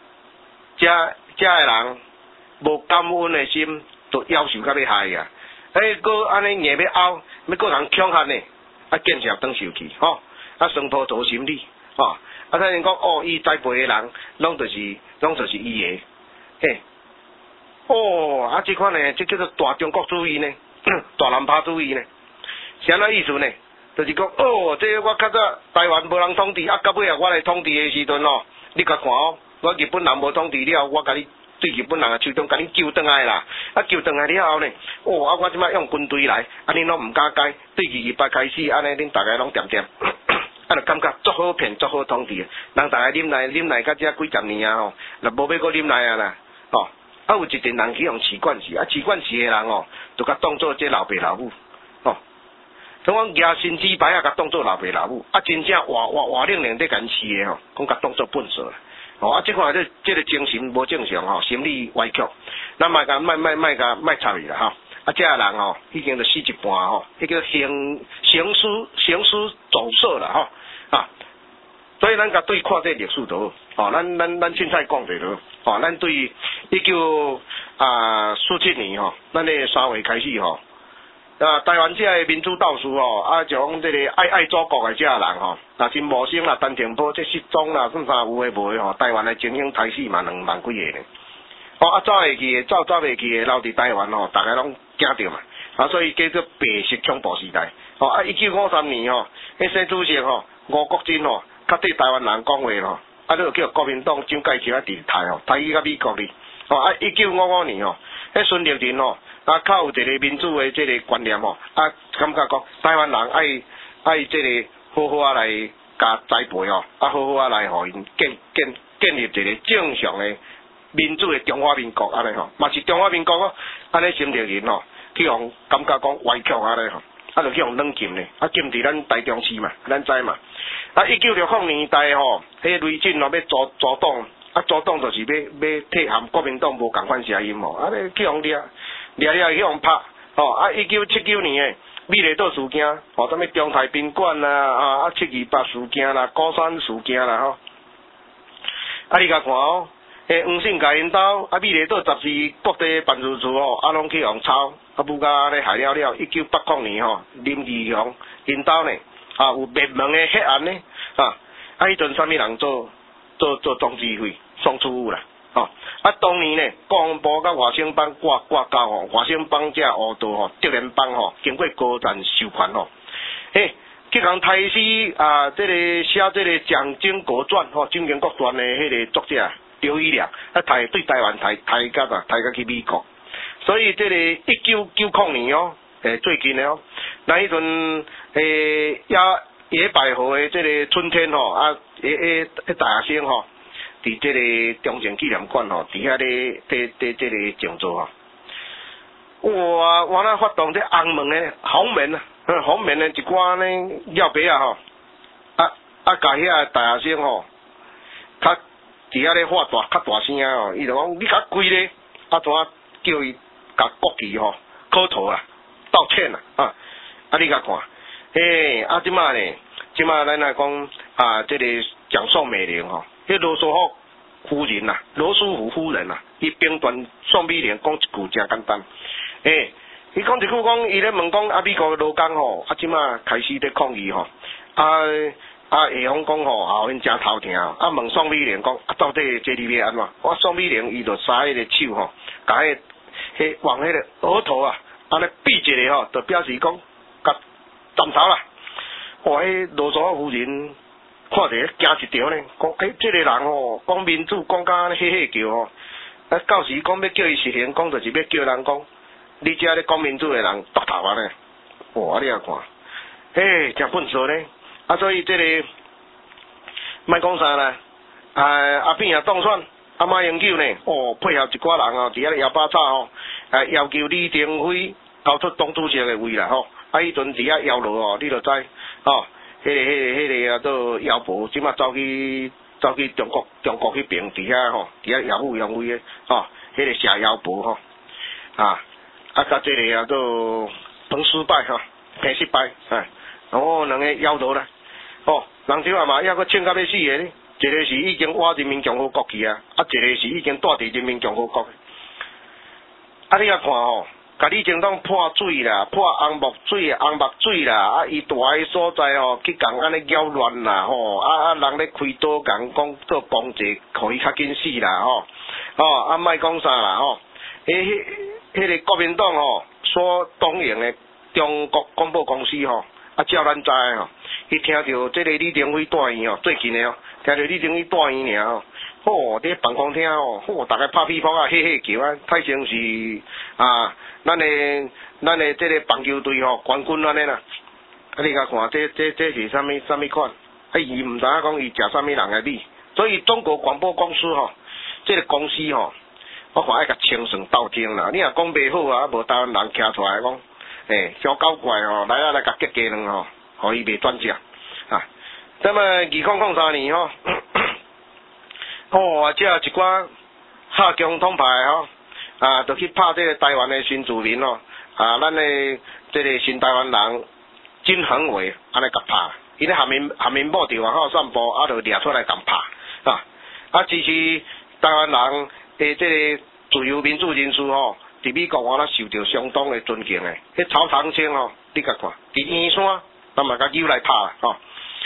这个人无感恩的心，都夭寿到要害啊！ 搁安尼硬要拗，要搁人强悍呢，建设当受去吼，生土做心理吼，才能讲伊栽培的人，拢就是伊的，嘿，即款呢，这叫做大中国主义呢，大南趴主义呢，是安怎意思呢？就是讲这我较早台湾无人统治，到尾我来统治的时阵你甲看我日本人无统治了，我甲你对日本人的手中甲你救转来啦，救转来了后呢，我即摆用军队来，恁拢毋敢改，对228开始，安尼恁大家拢点点，就感觉足好骗，足好统治，人大家忍耐到遮几十年啊若无要搁忍耐啊啦，有一群人去用饲管饲，饲管饲的人就甲当做这老爸老母，像讲举身子牌甲当做老爸老母，真正活冷冷在甲饲的讲甲当做粪扫啦，即款这个精神无正常心理歪曲，咱莫插伊啦这人已经就死一半迄叫行尸走兽啦所以咱甲对看这历史图咱凊彩讲者咯咱对1947年咱的3月开始台湾这个民主斗士就讲这个爱祖国的这人真无声啦，陈澄波这失踪啦，算啥有诶无诶台湾的精英台死嘛2万几个呢。走会去的，走袂去的，留伫台湾大家拢惊着嘛。所以叫做白色恐怖时代。1953年迄新主席吴国珍较对台湾人讲话就叫国民党蒋介石伫台去到美國哩。1955年迄孙立人较有一个民主的这个观念感觉讲台湾人爱这个好好来甲栽培好好来互因建立一个正常的民主的中华民国安尼嘛是中华民国安尼心立人去互感觉讲歪曲安尼就去互软禁呢禁伫咱台中市嘛，咱知嘛。1960年代迄雷震要阻挡。阻挡就是要替含国民党无共款声音去互掠去互拍1979年诶美丽岛事件什么中台宾馆啦728事件啦高山事件啦你甲看黄信介因兜美丽岛12国地办事处拢去互抄不甲咧害了1980年林义雄因兜呢有灭门诶血案呢迄阵啥物人做总指挥宋楚瑜啦，当年呢，国防部甲外省帮挂交外省帮这黑道德联邦经过高层授权去共杀死这个写这个《蒋经国传》蒋经国传的迄个作者刘一良，对台湾抬甲去美国，所以这个1990年最近的咱迄阵野百合的这个春天大学生伫这个中正纪念馆伫遐咧这个静坐我那发动这红门的红门的一寡呢尿杯甲遐大学生较伫遐咧喊较大声伊就讲你较贵咧怎叫伊甲国旗磕头道歉你甲看即马咱来讲这个蒋宋美龄迄罗斯福夫人罗斯福夫人伊评断宋美龄讲一句真简单，伊讲一句讲，伊咧问讲美国的劳工即马开始咧抗议下方讲后因真头疼问宋美龄讲到底这里要安怎？宋美龄伊就撒迄个手甲迄往迄个额头安尼比一下就表示讲甲斩头啦。迄罗斯福夫人看者惊一条呢，讲这个人讲民主讲甲安尼叫到时讲要叫伊实行，讲就是要叫人讲，你遮咧讲民主的人秃头呢，你也看，真笨拙呢。所以这个莫讲啥啦，阿扁也当选，马英九呢，配合一寡人伫遐咧摇把草要求李登辉交出党主席的位啦迄阵伫遐摇落你就知迄个都姚博，即马走去中国迄边伫遐耀武扬威的迄个谢姚博甲这个都彭失败平失败两个摇头啦人即嘛抑佫呛甲要死的呢，一个是已经挖人民共和国去一个是已经住伫人民共和国你甲看甲李总统泼水啦，泼红木水啦，啊，伊住诶所在吼，去共安尼扰乱啦，吼，人咧开刀共讲做攻击，互伊较紧死啦，吼，莫讲啥啦，吼，迄个国民党吼所党营诶中国广播公司吼，照咱知吼，伊听到即个李登辉大院吼，最近诶哦，听到李登辉大院尔吼。哦，伫办公厅哦，大家拍屁泡啊，嘿叫啊，太像是咱的这个棒球队吼冠军安尼啦。你甲看这是啥物款？伊毋知影讲伊食啥物人的米，所以中国广播公司吼，这个公司吼，我看爱甲清算斗争啦。你若讲袂好啊，无台湾人徛出来讲，小搞怪吼，来甲结家人吼，互伊袂转正啊。那么2003年吼。这一寡下强统派吼，就去拍这个台湾的新住民吼，咱的这个新台湾人金恒伟安尼甲拍，伊咧下面某伫外口散步，就掠出来共拍，支持台湾人的这个自由民主人士吼，伫美国我受到相当的尊敬的，迄曹长青吼，你甲看，伫圆山，咱嘛甲揪来拍吼，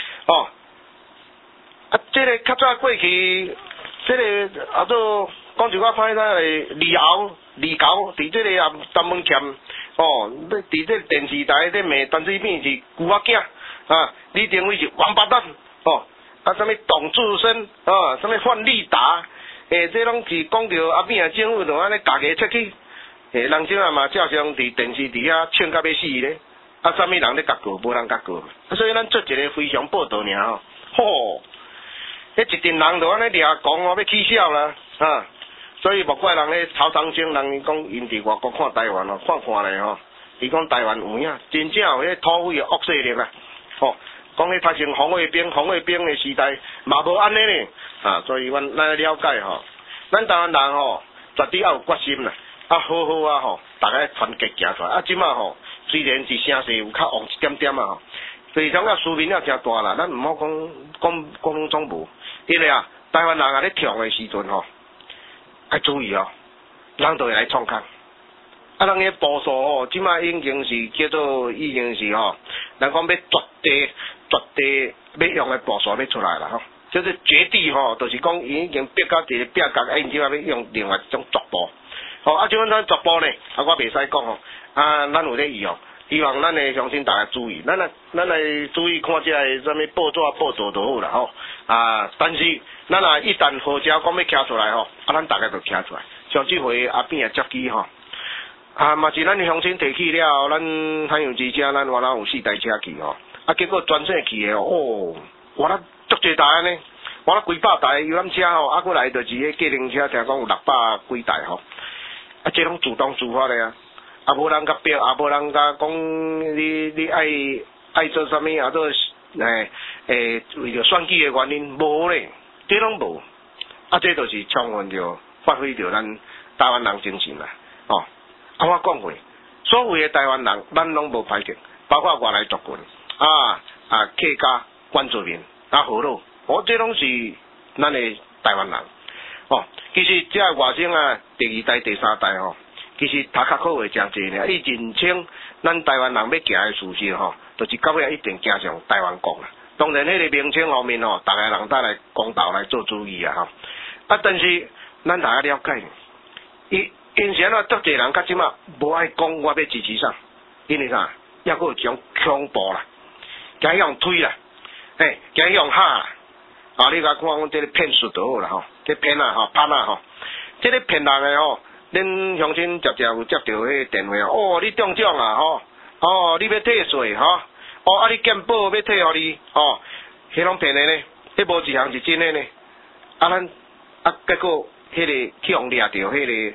这个较早过去。这个做讲一寡歹听的李敖，伫这个陈文谦，伫这电视台咧骂陈水扁是牛仔囝，李登辉是王八蛋，什么董志生，什么范立达，这拢是讲到阿扁政府就安尼家己出去，人即嘛照常伫电视底下唱甲要死咧，啥物人咧甲过，无人甲过，所以咱做一个非常报道尔吼。迄一群人就安尼掠讲要起笑啦，所以莫怪人咧曹长青，人讲因伫外国看台湾看咧吼，伊讲台湾有影，真正有迄土匪的恶势力啦，讲迄发生红卫兵的时代嘛无安尼咧，所以咱了解吼，咱台湾人吼绝对要有决心啦，好吼，大家团结行出来，即马吼虽然是声势有较旺一点点吼，非常输面也诚大啦，咱毋好讲总无。因为台湾人咧跳的时阵吼，要注意人就会来创空。人个步数吼，即马已经是叫做已经是咱讲要绝地要用的步数要出来啦吼。就是绝地就是讲已经逼到一个壁角，因即马要用另外一种逐步。即款咱逐步呢，我袂使讲咱有咧用。希望咱的乡亲大家注意，咱来注意看这个什么报道就好啦吼。但是咱一旦号召讲要徛出来吼，咱大家就徛出来。像这回阿扁的接机吼，嘛是咱的乡亲提起了，咱海洋之车，咱原来有4台车去吼，结果专线去的我咧足济台呢，我咧几百台游览车吼，过来就是迄计程车，听讲有600几台吼，这拢自动自发的啊。无人甲逼，无人甲讲你爱做啥物，做为着选举的原因，无咧，这拢无。这就是充分着发挥着咱台湾人精神啦。我讲过，所有的台湾人，咱拢无排斥，包括外来族群，客家、原住民、河洛，这拢是咱的台湾人。其实这外省第2代、第3代其实读较好诶真济呢，伊认清咱台湾人要行诶事实就是到尾一定行上台湾国啦。当然，迄个名称方面大家人再来公道来做注意但是咱大家了解，因前足济人到即马无爱讲我要支持啥，因为啥？抑佫有一种恐怖啦，惊用推啦，惊用吓啦。你甲看阮这个骗术就好啦这骗骗这个骗人诶恁乡亲接有接到迄电话你中奖啊你要退税你健保要退互你迄拢骗的呢，迄无一项是真的呢。咱结果迄个去互掠着迄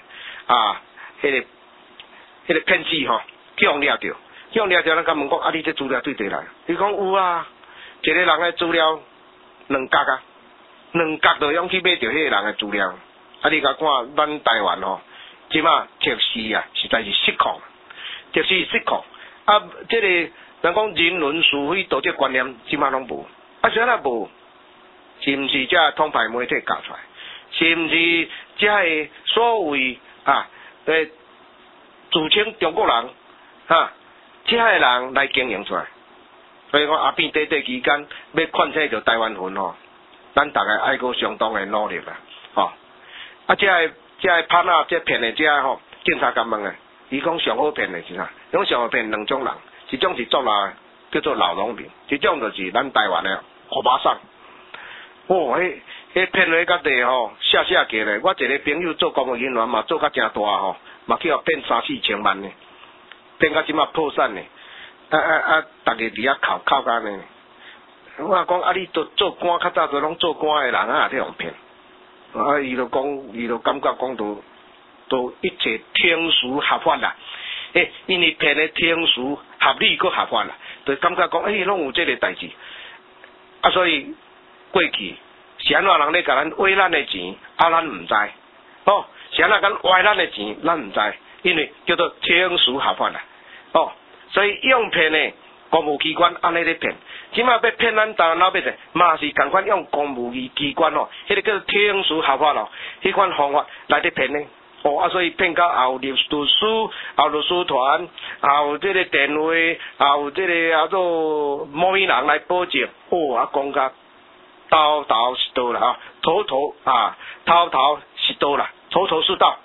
个骗子去互掠着，咱甲问讲你这资料对地来？伊讲有啊，一个人的资料2角就用去买着迄个人的资料。你甲看咱台湾即马택市实在是失控，택市失控。这个咱讲人伦是非道这观念，即马拢无。啥啦无？是毋是这统派媒体教出来？是毋是这所谓自称中国人，这个人来经营出来。所以讲阿扁在期间要劝退着台湾魂吼，咱大家爱过相当的努力啦，这个潘啊，这骗的这吼，警察甲问的，伊讲上好骗的是啥？讲上好骗两种人，一种是做啦叫做老农民，一种就是咱台湾的河马桑。迄骗的甲地吼，下价咧。我一个朋友做公务人员嘛，做甲真大吼，嘛去互骗3-4千万呢，骗甲即马破产呢。逐个伫遐靠干呢。我讲你都做官，较早都拢做官的人这样骗。伊就感觉讲都一切听俗合法啦。因为骗的听俗合理搁合法啦，就感觉讲拢有这个代志。所以过去是安怎人咧甲咱挖咱的钱，咱唔知。是安怎敢挖咱的钱，咱唔知，因为叫做听俗合法啦。所以用骗的公务机关安尼咧骗，即马要骗咱台湾老百姓，嘛是共款用公务机关迄个叫做听俗合法迄款方法来咧骗呢。所以骗到后律师团，有这个电话，有这个做某人来保证，讲甲头是道啦，头是道啦，头是道。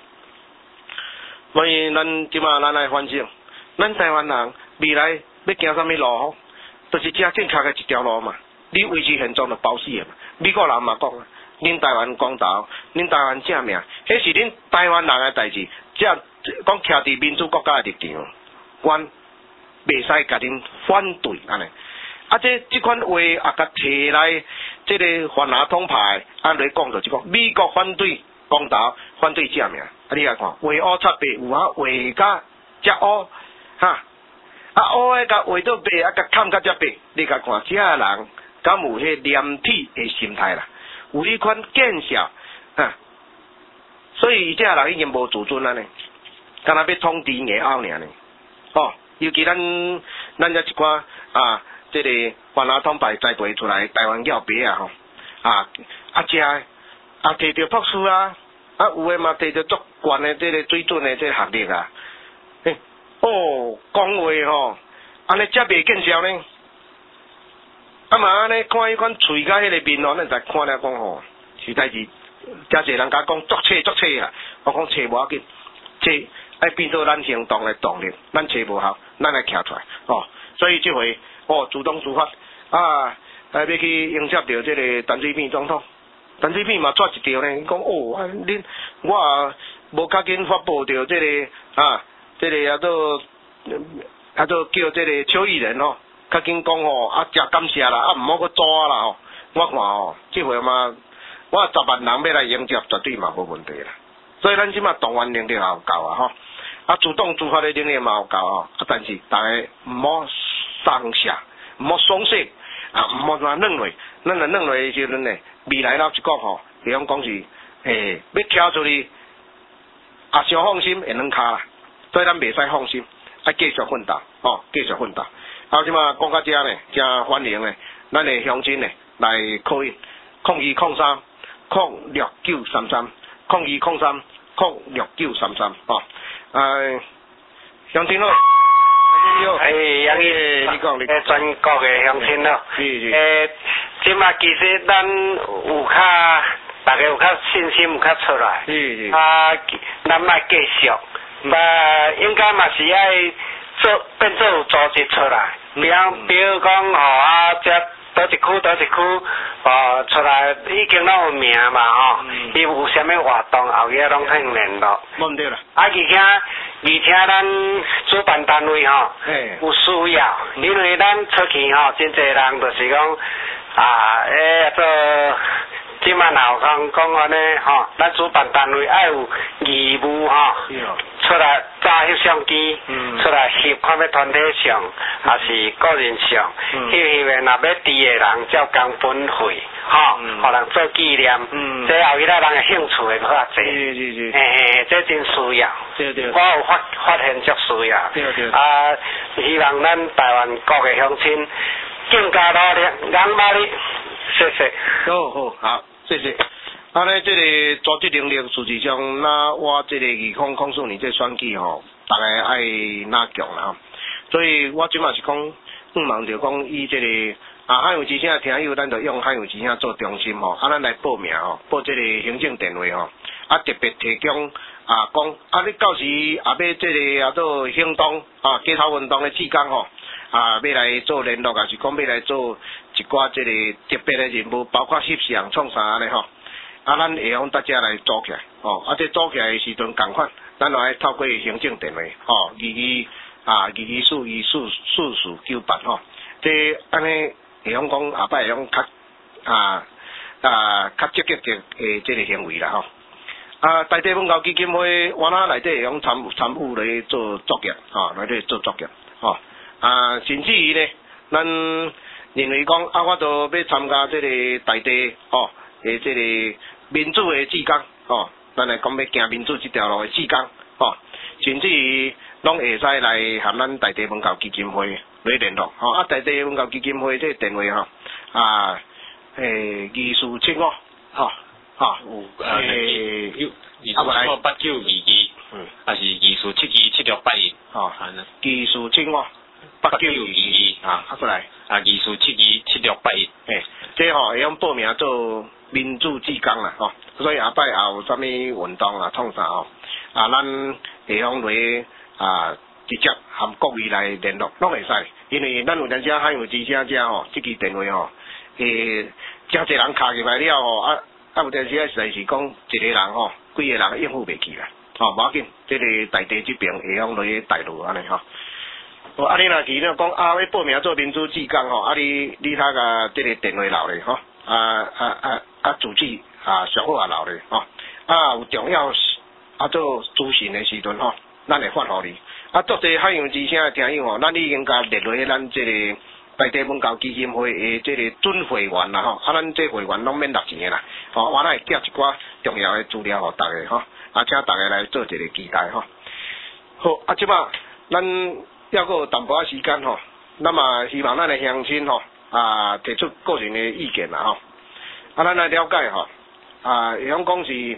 所以咱即马咱来反省。咱台湾人未来要行啥物路？就是正正确的一条路嘛。你维持现状就保死的嘛。美国人嘛讲，恁台湾公道，恁台湾正命，迄是恁台湾人的代志。讲徛伫民主国家的立场，阮袂使甲恁反对安尼。这款话甲摕来这个泛亚统派来讲就讲，美国反对公道，反对正命。你来看，画乌擦白有画甲遮乌。乌的甲画到白，甲砍甲遮白，你甲看，这个人敢有迄廉体的心态啦，有迄款见识，所以这个人已经无自尊啊呢，敢若要统治野后尔呢。尤其咱这一寡这个泛亚统派栽培出来台湾叫白这摕着博士有的嘛摕着足悬的这个水准的这个学历啊。讲话安尼遮袂见效呢？嘛安尼看迄款喙甲迄个面咱才看了讲实在是遮侪人甲讲作册啊！我讲册无要紧，册爱变做咱行动的动力，咱册无效，咱来徛出来所以这回主动自发要去迎接到这个陈水扁总统，陈水扁嘛抓一条呢，讲恁我无较紧发布到这个这个叫这个邱义仁较紧讲真感谢啦，唔好去抓啦我看这回嘛，我10万人要来迎接，绝对嘛无问题啦。所以咱即马动员能力也有够主动自发的能力嘛有够但是大家唔好松懈，唔好松懈唔好软落，咱软落的时阵呢，未来老一讲比方讲是要跳出去上放心会软骹啦。所以咱袂使放心，继续奋斗继续奋斗。即马讲到遮呢，真欢迎呢，咱的乡亲呢来call in 0203-06933 0203-06933乡亲好。 杨毅，你讲全国的乡亲咯。即马其实咱有大家有较信心有较出来。咱莫继续。应该嘛是爱变做有组织出来，比如讲这倒一区出来已经拢有名嘛伊有啥物活动后日拢肯联络。 冇对啦。 而且咱主办单位有需要，因为咱出去真侪人就是讲做。即马老讲安尼咱主办单位爱有义务出来抓翕相机，出来翕看要团体上还是个人上，翕的若要伫的人照工分费互人做纪念，这后日人的兴趣会较济，这真需要，我有发现足需要，希望咱台湾各个乡亲更加努力，頑張り，謝謝。 好，谢谢。 安尼，这个组织能力事实上，那我这个2004年这选举吼，大家爱哪强啦，所以我即嘛是讲，望着讲以这个汉语之声听友，咱就用汉语之声做中心吼，咱来报名吼，报这个行政电话吼，特别提供讲，你到时也要这个做行动街头运动的志工吼，要来做联络，也是讲要来做一寡这个特别的任务，包括翕相、创啥安尼吼。咱会用大家来组起来，这组起来的时阵共款，咱就爱透过行政电话22424498吼，这安尼会用讲下摆会用较积极的这个行为啦吼。大地文教基金会我那内底会用参与来做作业来底做作业甚至于呢，咱认为讲我都要参加这个大地这个民主的志工咱来讲要行民主这条路的志工甚至于拢会使来和咱大地文教基金会来联络大地文教基金会这个电话2475有 24758922还是24727681 24758922过来 24727681 这会用报名做民主志工啦所以下摆也有啥物运动创啥咱会用来直接和各位来联络拢会使，因为咱有阵时汉语之声这支电话真侪人敲入来了有阵时实在是讲一个人几个人应付袂起啦无要紧，这个大地这边会用来带路安尼你若是讲要报名做民主志工你他个这个电话留咧主旨上好留咧有重要做资讯的时阵咱会发互你作者海洋之声的听友咱已经甲列落咱这个大地文教基金会的这个准会员啦咱这会员拢免纳钱的啦我会寄一寡重要的资料互大家请大家来做一个期待好即摆咱还阁有淡薄仔时间那么希望咱的乡亲提出个人的意见啦咱来了解会晓讲是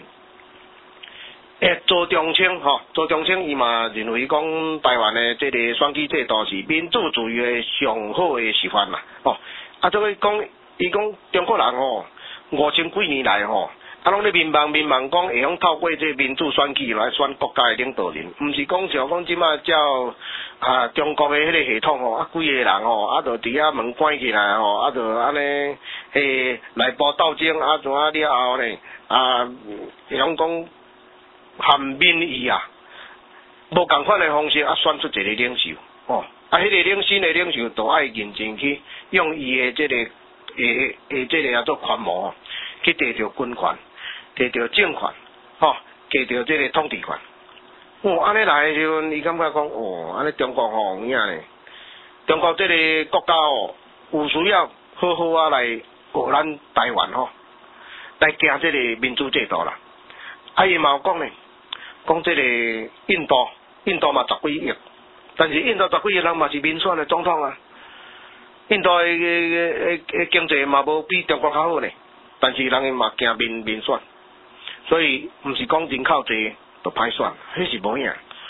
周中青伊嘛认为讲台湾的这个选举制度是民主自由的上好的示范啦所以讲伊讲中国人5000几年来拢咧民望讲会用透过这民主选举来选国家的领导人，毋是讲像讲即马照中国的迄个系统几个人就伫遐门关起来就安尼内部斗争怎了后呢会用讲含民意无共款的方式选出一个领袖迄个新的领袖就爱认真去用伊的这个这个做权谋去摕到军权。摕到政权，摕到这个统治权。安尼来的时阵，伊感觉讲，安尼中国有影呢。中国这个国家有需要好好来学咱台湾来行这个民主制度啦。伊嘛有讲呢，讲这个印度嘛10几亿，但是印度10几亿人嘛是民选的总统印度的经济嘛无比中国较好呢，但是人嘛行民选。所以毋是讲人口侪就歹选，迄是无影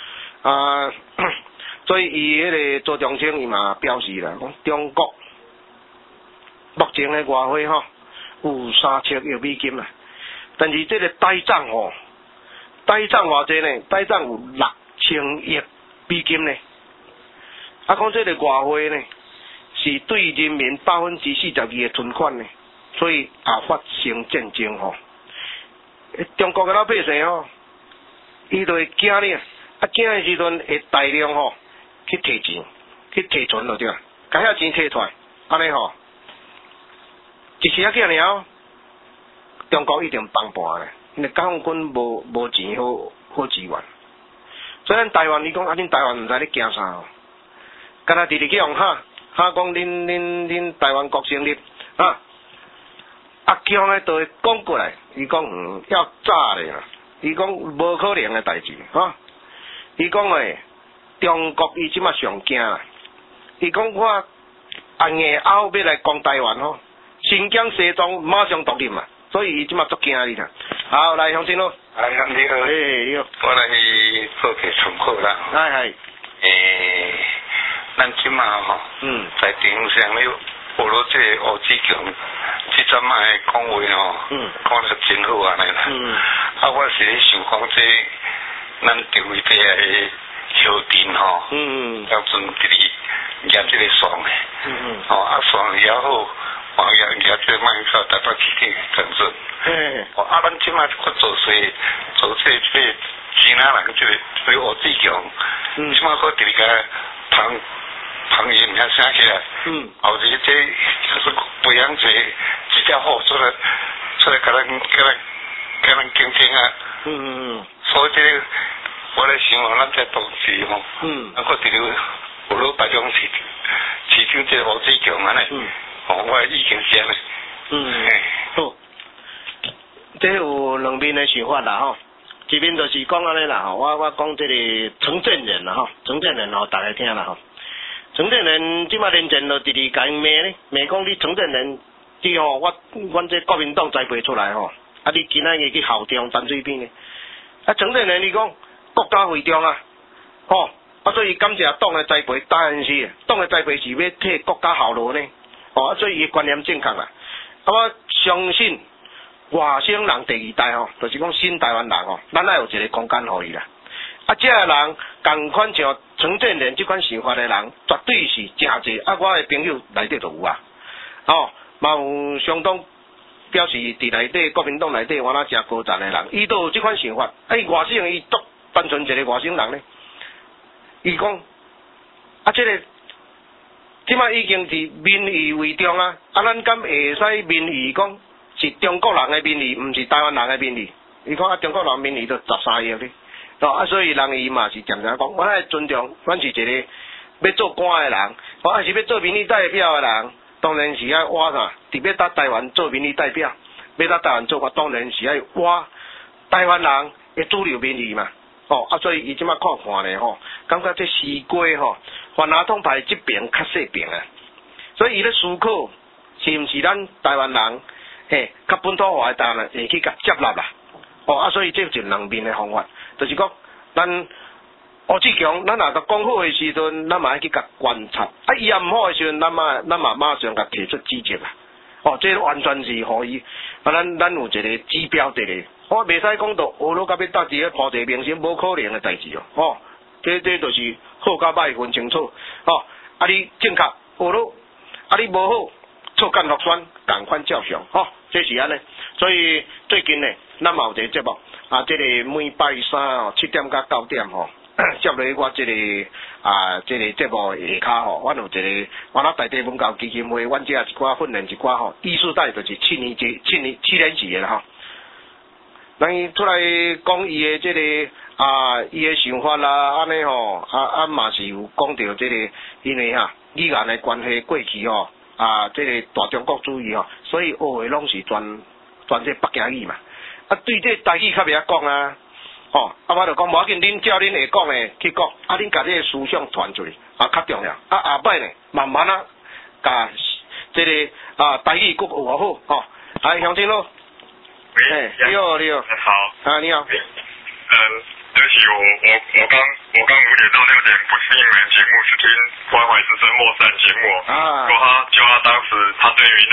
所以伊迄个周中青伊嘛表示啦，讲中国目前的外汇有3000亿美金啦，但是这个呆账呆账偌济呢？呆账有6000亿美金呢。讲这个外汇呢，是对人民42%的存款呢，所以发生战争中国的老百姓伊就会惊呢，惊的时阵会大量去摕钱，去提存就对啦，把遐钱摕出来，安尼一时仔尔中国一定崩盘咧，因为解放军无钱好支援，所以咱台湾你讲恁台湾毋知咧惊啥敢若直直去用哈讲恁台湾国成立强的就会讲过来，伊讲要炸咧，伊讲无可能的代志伊讲中国伊即马上惊啦，伊讲我硬后要来攻台湾新疆西藏马上独立嘛， 所以伊即马足惊你啦。好，来乡亲咯。 哎，你好。 你好。 我来去做个参考啦。 係。 咱即马吼，在电视上咧报道这个吴志强，即阵嘛的讲话吼，讲得真好安尼啦。啊，我是咧想讲这，咱地位底下的小弟吼，要准伫哩举这个线的，啊线也好，举这个卖票台北市体更准。啊，咱即马去做这济南人这个吴志强，即马搁伫哩个旁人遐写起来，后日这就是培养一只好出来，甲咱竞争啊。所以这个我咧想讲，咱这同事吼，啊，搁伫咧有老台中市长这吴志强安尼，我意见是安尼。 好，这有两面的想法啦吼。一面就是讲安尼啦吼，我讲这个陈建仁啦吼，陈建仁吼，大家听啦吼。陈建仁即马年前就直直甲因骂咧，骂讲你陈建仁，你吼阮这国民党栽培出来吼，啊你今仔日去校长陈水扁咧，啊陈建仁你讲国家会长啊，吼，啊所以感谢党的栽培，当然是党的栽培是要替国家效劳呢，啊所以伊观念正确啦，啊我相信外省人第二代吼，就是讲新台湾人吼，咱爱有一个空间互伊啦。啊，这个人同款像陈建仁这款想法的人，绝对是真侪。啊，我的朋友内底就有啊，嘛有相当表示伫内底国民党内底我那真高赞的人，伊都有这款想法。外省伊足单纯一个外省人呢，伊讲啊，这个即摆已经是民意为重啊，啊，咱敢会使民意讲是中国人的民意，毋是台湾人的民意。伊讲啊，中国人民意都13亿咧。啊，所以人伊嘛是常常讲，我爱尊重，阮是一个要做官的人，我还是要做民意代表的人，当然是爱挖啥，特别到台湾做民意代表，要到台湾做，我当然是爱挖台湾人的主流民意嘛。啊，所以伊即摆看咧吼，感觉这西瓜吼，泛亚统派这边较细边啊，所以伊咧思考是毋是咱台湾人较本土化的台湾人会去甲接纳啦。啊，所以这就两面的方法。就是讲，咱吴志强，咱若甲讲好的时阵，咱嘛爱去甲观察；啊，伊也毋好的时阵，咱嘛马上甲提出指责啦。这完全是可以，咱有一个指标伫咧。我袂使讲到学佬甲要搭伫咧铺地明星，无可能的代志哦。这就是好甲歹分清楚。啊，你正确学佬，啊你无好，错干落选，共款照常。这是安尼。所以最近呢，咱嘛有一个节目。啊，这个每拜三7点到9点接落我这个这个节目下骹阮有一个我那大地文教基金会，阮这一寡训练一寡艺术带，就是7年级的啦咱出来讲伊的这个伊的想法啦，安尼嘛是有讲到这个，因为语言的关系过去这个大中国主义所以学的拢是全这北京语嘛。啊，对这台语较袂晓讲啊，我就讲无要紧，恁照恁会讲的去讲，恁甲这个思想传出去，较重要。后摆呢，慢慢甲这个台语国学好，来乡亲咯。你好。好。你好。 对不起，我刚5点到6点不是因为节目，是听关怀之声莫善节目。就他当时他对于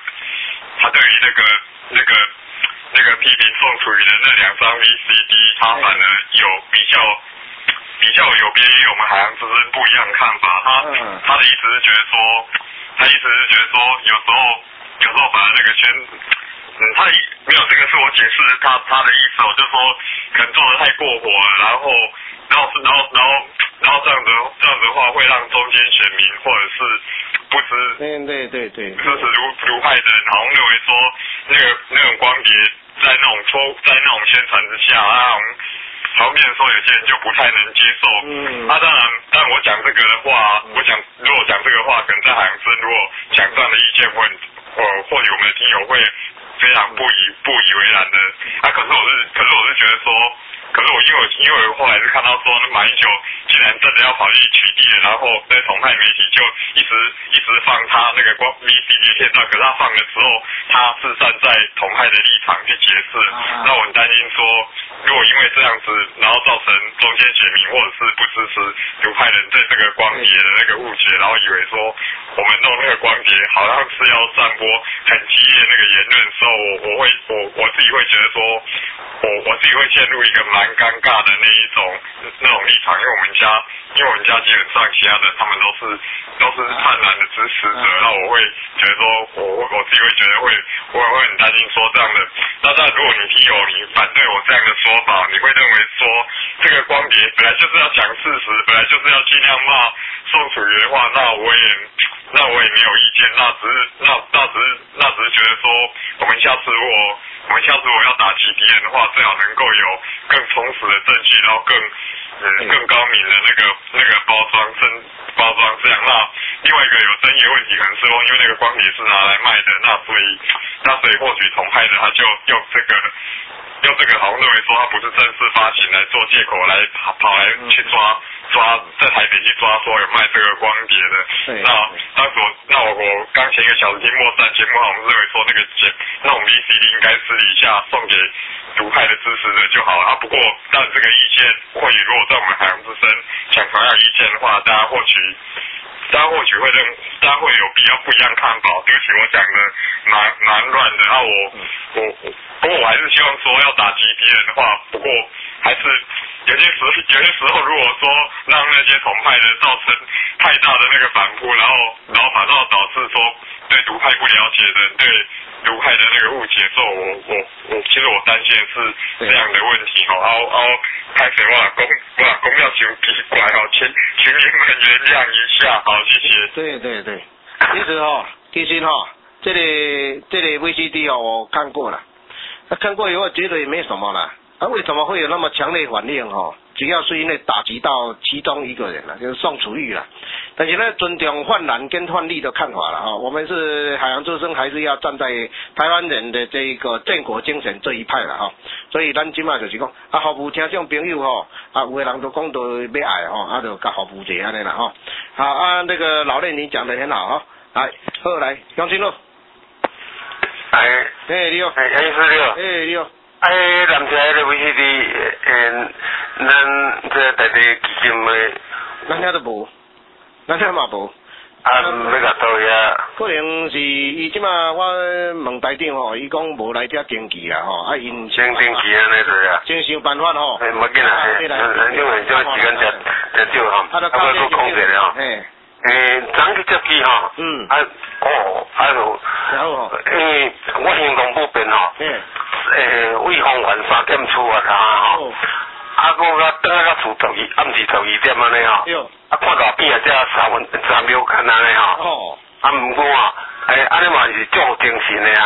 那个批评宋楚瑜的那2张 VCD， 他反而有比较有别于我们海洋之声不一样的看法。他的意思是觉得说，有时候把那个他没有这个是我解释他的意思，就是说可能做得太过火了，然后这样子的话会让中间选民或者是不知就是卢派的人好像认为说那种光碟在那种宣传之下，好像变成说有些人就不太能接受。当然我讲这个的话，如果讲这个话，可能在海洋生如果讲这样的意见或许我们的听友会非常不以为然的。可是我是觉得说，可是我因为后来是看到说马英九竟然真的要跑去取缔了，然后那统派媒体就一直放他那个VCD 片段，可是他放的时候，他是站在统派的立场去解释，那我很担心说，如果因为这样子，然后造成中间选民或者是不支持独派人对这个光碟的那个误解，然后以为说我们弄那个光碟好像是要散播很激烈那个言论的时候，我自己会觉得说，我自己会陷入一个蛮尴尬的那种立场，因为我们家基本上其他的他们都是灿然的支持者，那我会觉得说，我自己会觉得我会很担心说这样的，那当然如果你听友你反对我这样的说法，你会认为说这个光碟本来就是要讲事实，本来就是要尽量骂宋楚瑜的话，那我也没有意见，那只是觉得说，我们下次如果要打击敌人的话，最好能够有更充实的证据，然后更高明的那个包装这样。那另外一个有争议的问题可能是说，因为那个光碟是拿来卖的，那所以或许统派的他就用这个好像认为说他不是正式发行来做借口来跑来去抓在台北去抓说有卖这个光碟的。那我刚前一个小时听莫赞节目，我们认为说那种 VCD 应该私底下送给独派的支持者就好了啊。不过但这个意见或许如果在我们海洋之声讲同样的意见的话，大家或许会有比较不一样看法。对不起，我讲的蛮乱的。不过我还是希望说要打击敌人的话，不过还是有些时候如果说让那些统派的造成太大的那个反扑，然后反倒导致说对独派不了解的人对独派的那个误解之后，其实我担心的是这样的问题拍谁我老公要求奇怪请你们原谅一下，好，谢谢。 对，其实这个 VCD 我看过了，看过以后觉得也没什么啦。为什么会有那么强烈反应主要是因为打击到其中一个人了，就是宋楚瑜了。但是呢，尊重泛蓝跟泛绿的看法了我们是海洋之声，还是要站在台湾人的这个建国精神这一派了所以咱今嘛就是讲服务听众朋友有的人都讲到要爱就甲服务者安尼啦好那个老练你讲得很好好来杨清路你好杨医师你好你好南车的 VCD 咱这大地基金的咱遐都无咱遐嘛无要甲倒遐可能是伊即马我问台长伊讲无来遮登记啦因先登记安尼对啊先想办法无紧啊因为这时间真少还要去控制咧昨去接机因为我行动不便卫方员3点出我甲倒来到厝暗时12点安尼看到边只3秒看安尼毋过安尼嘛是足精神的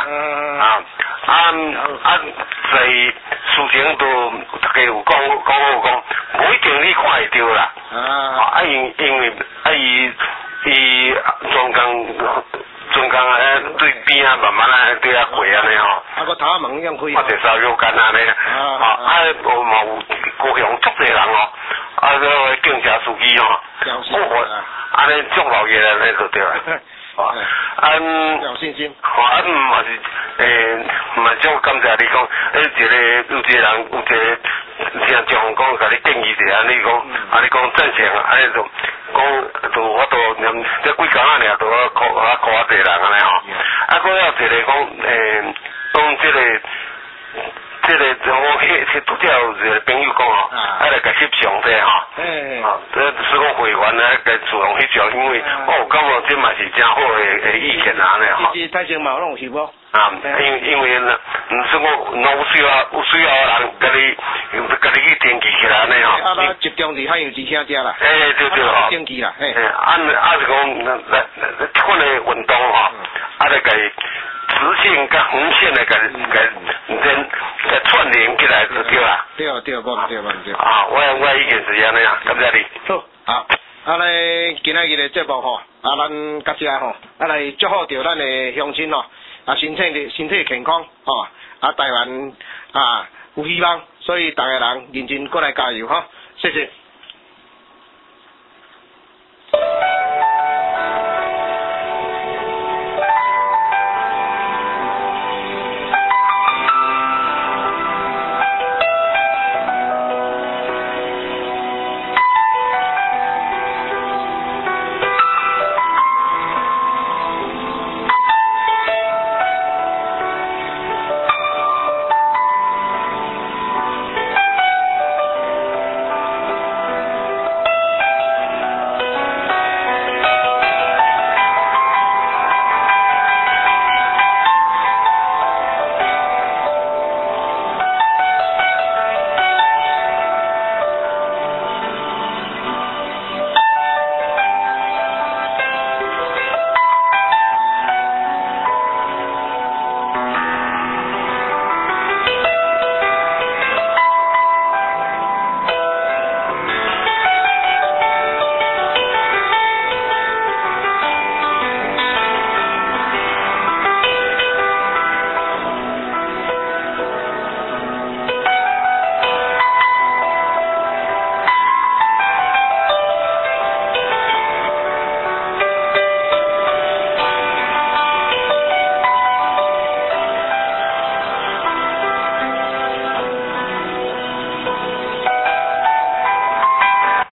在事情都大家有讲，无一定你看会到啦因为伊专工对边慢慢对过安尼个头门样开我就3秒间安尼嘛有高雄足侪人个警察司机安尼足老爷安尼就对啦有信心嘛是嘛种感谢你讲有一个人听众讲甲你建议者你讲赞成安尼就讲就我都这几工尔就考一个人安尼还有一个讲当这个我去拄则有一个朋友讲来甲翕相者这是讲会员甲自动翕相，因为我有感觉这嘛是真好的意见安尼其实台前嘛有拢是无因为是我有需要的人甲你去登记起来安尼集中伫海洋之声遮啦对登记啦是讲款的运动来甲直线甲横线来甲串联起来就对啦对我意见是安尼感谢你好来今仔日的节目咱感谢来祝福着咱的乡亲身体健康台湾有希望，所以大家人认真过来加油谢谢。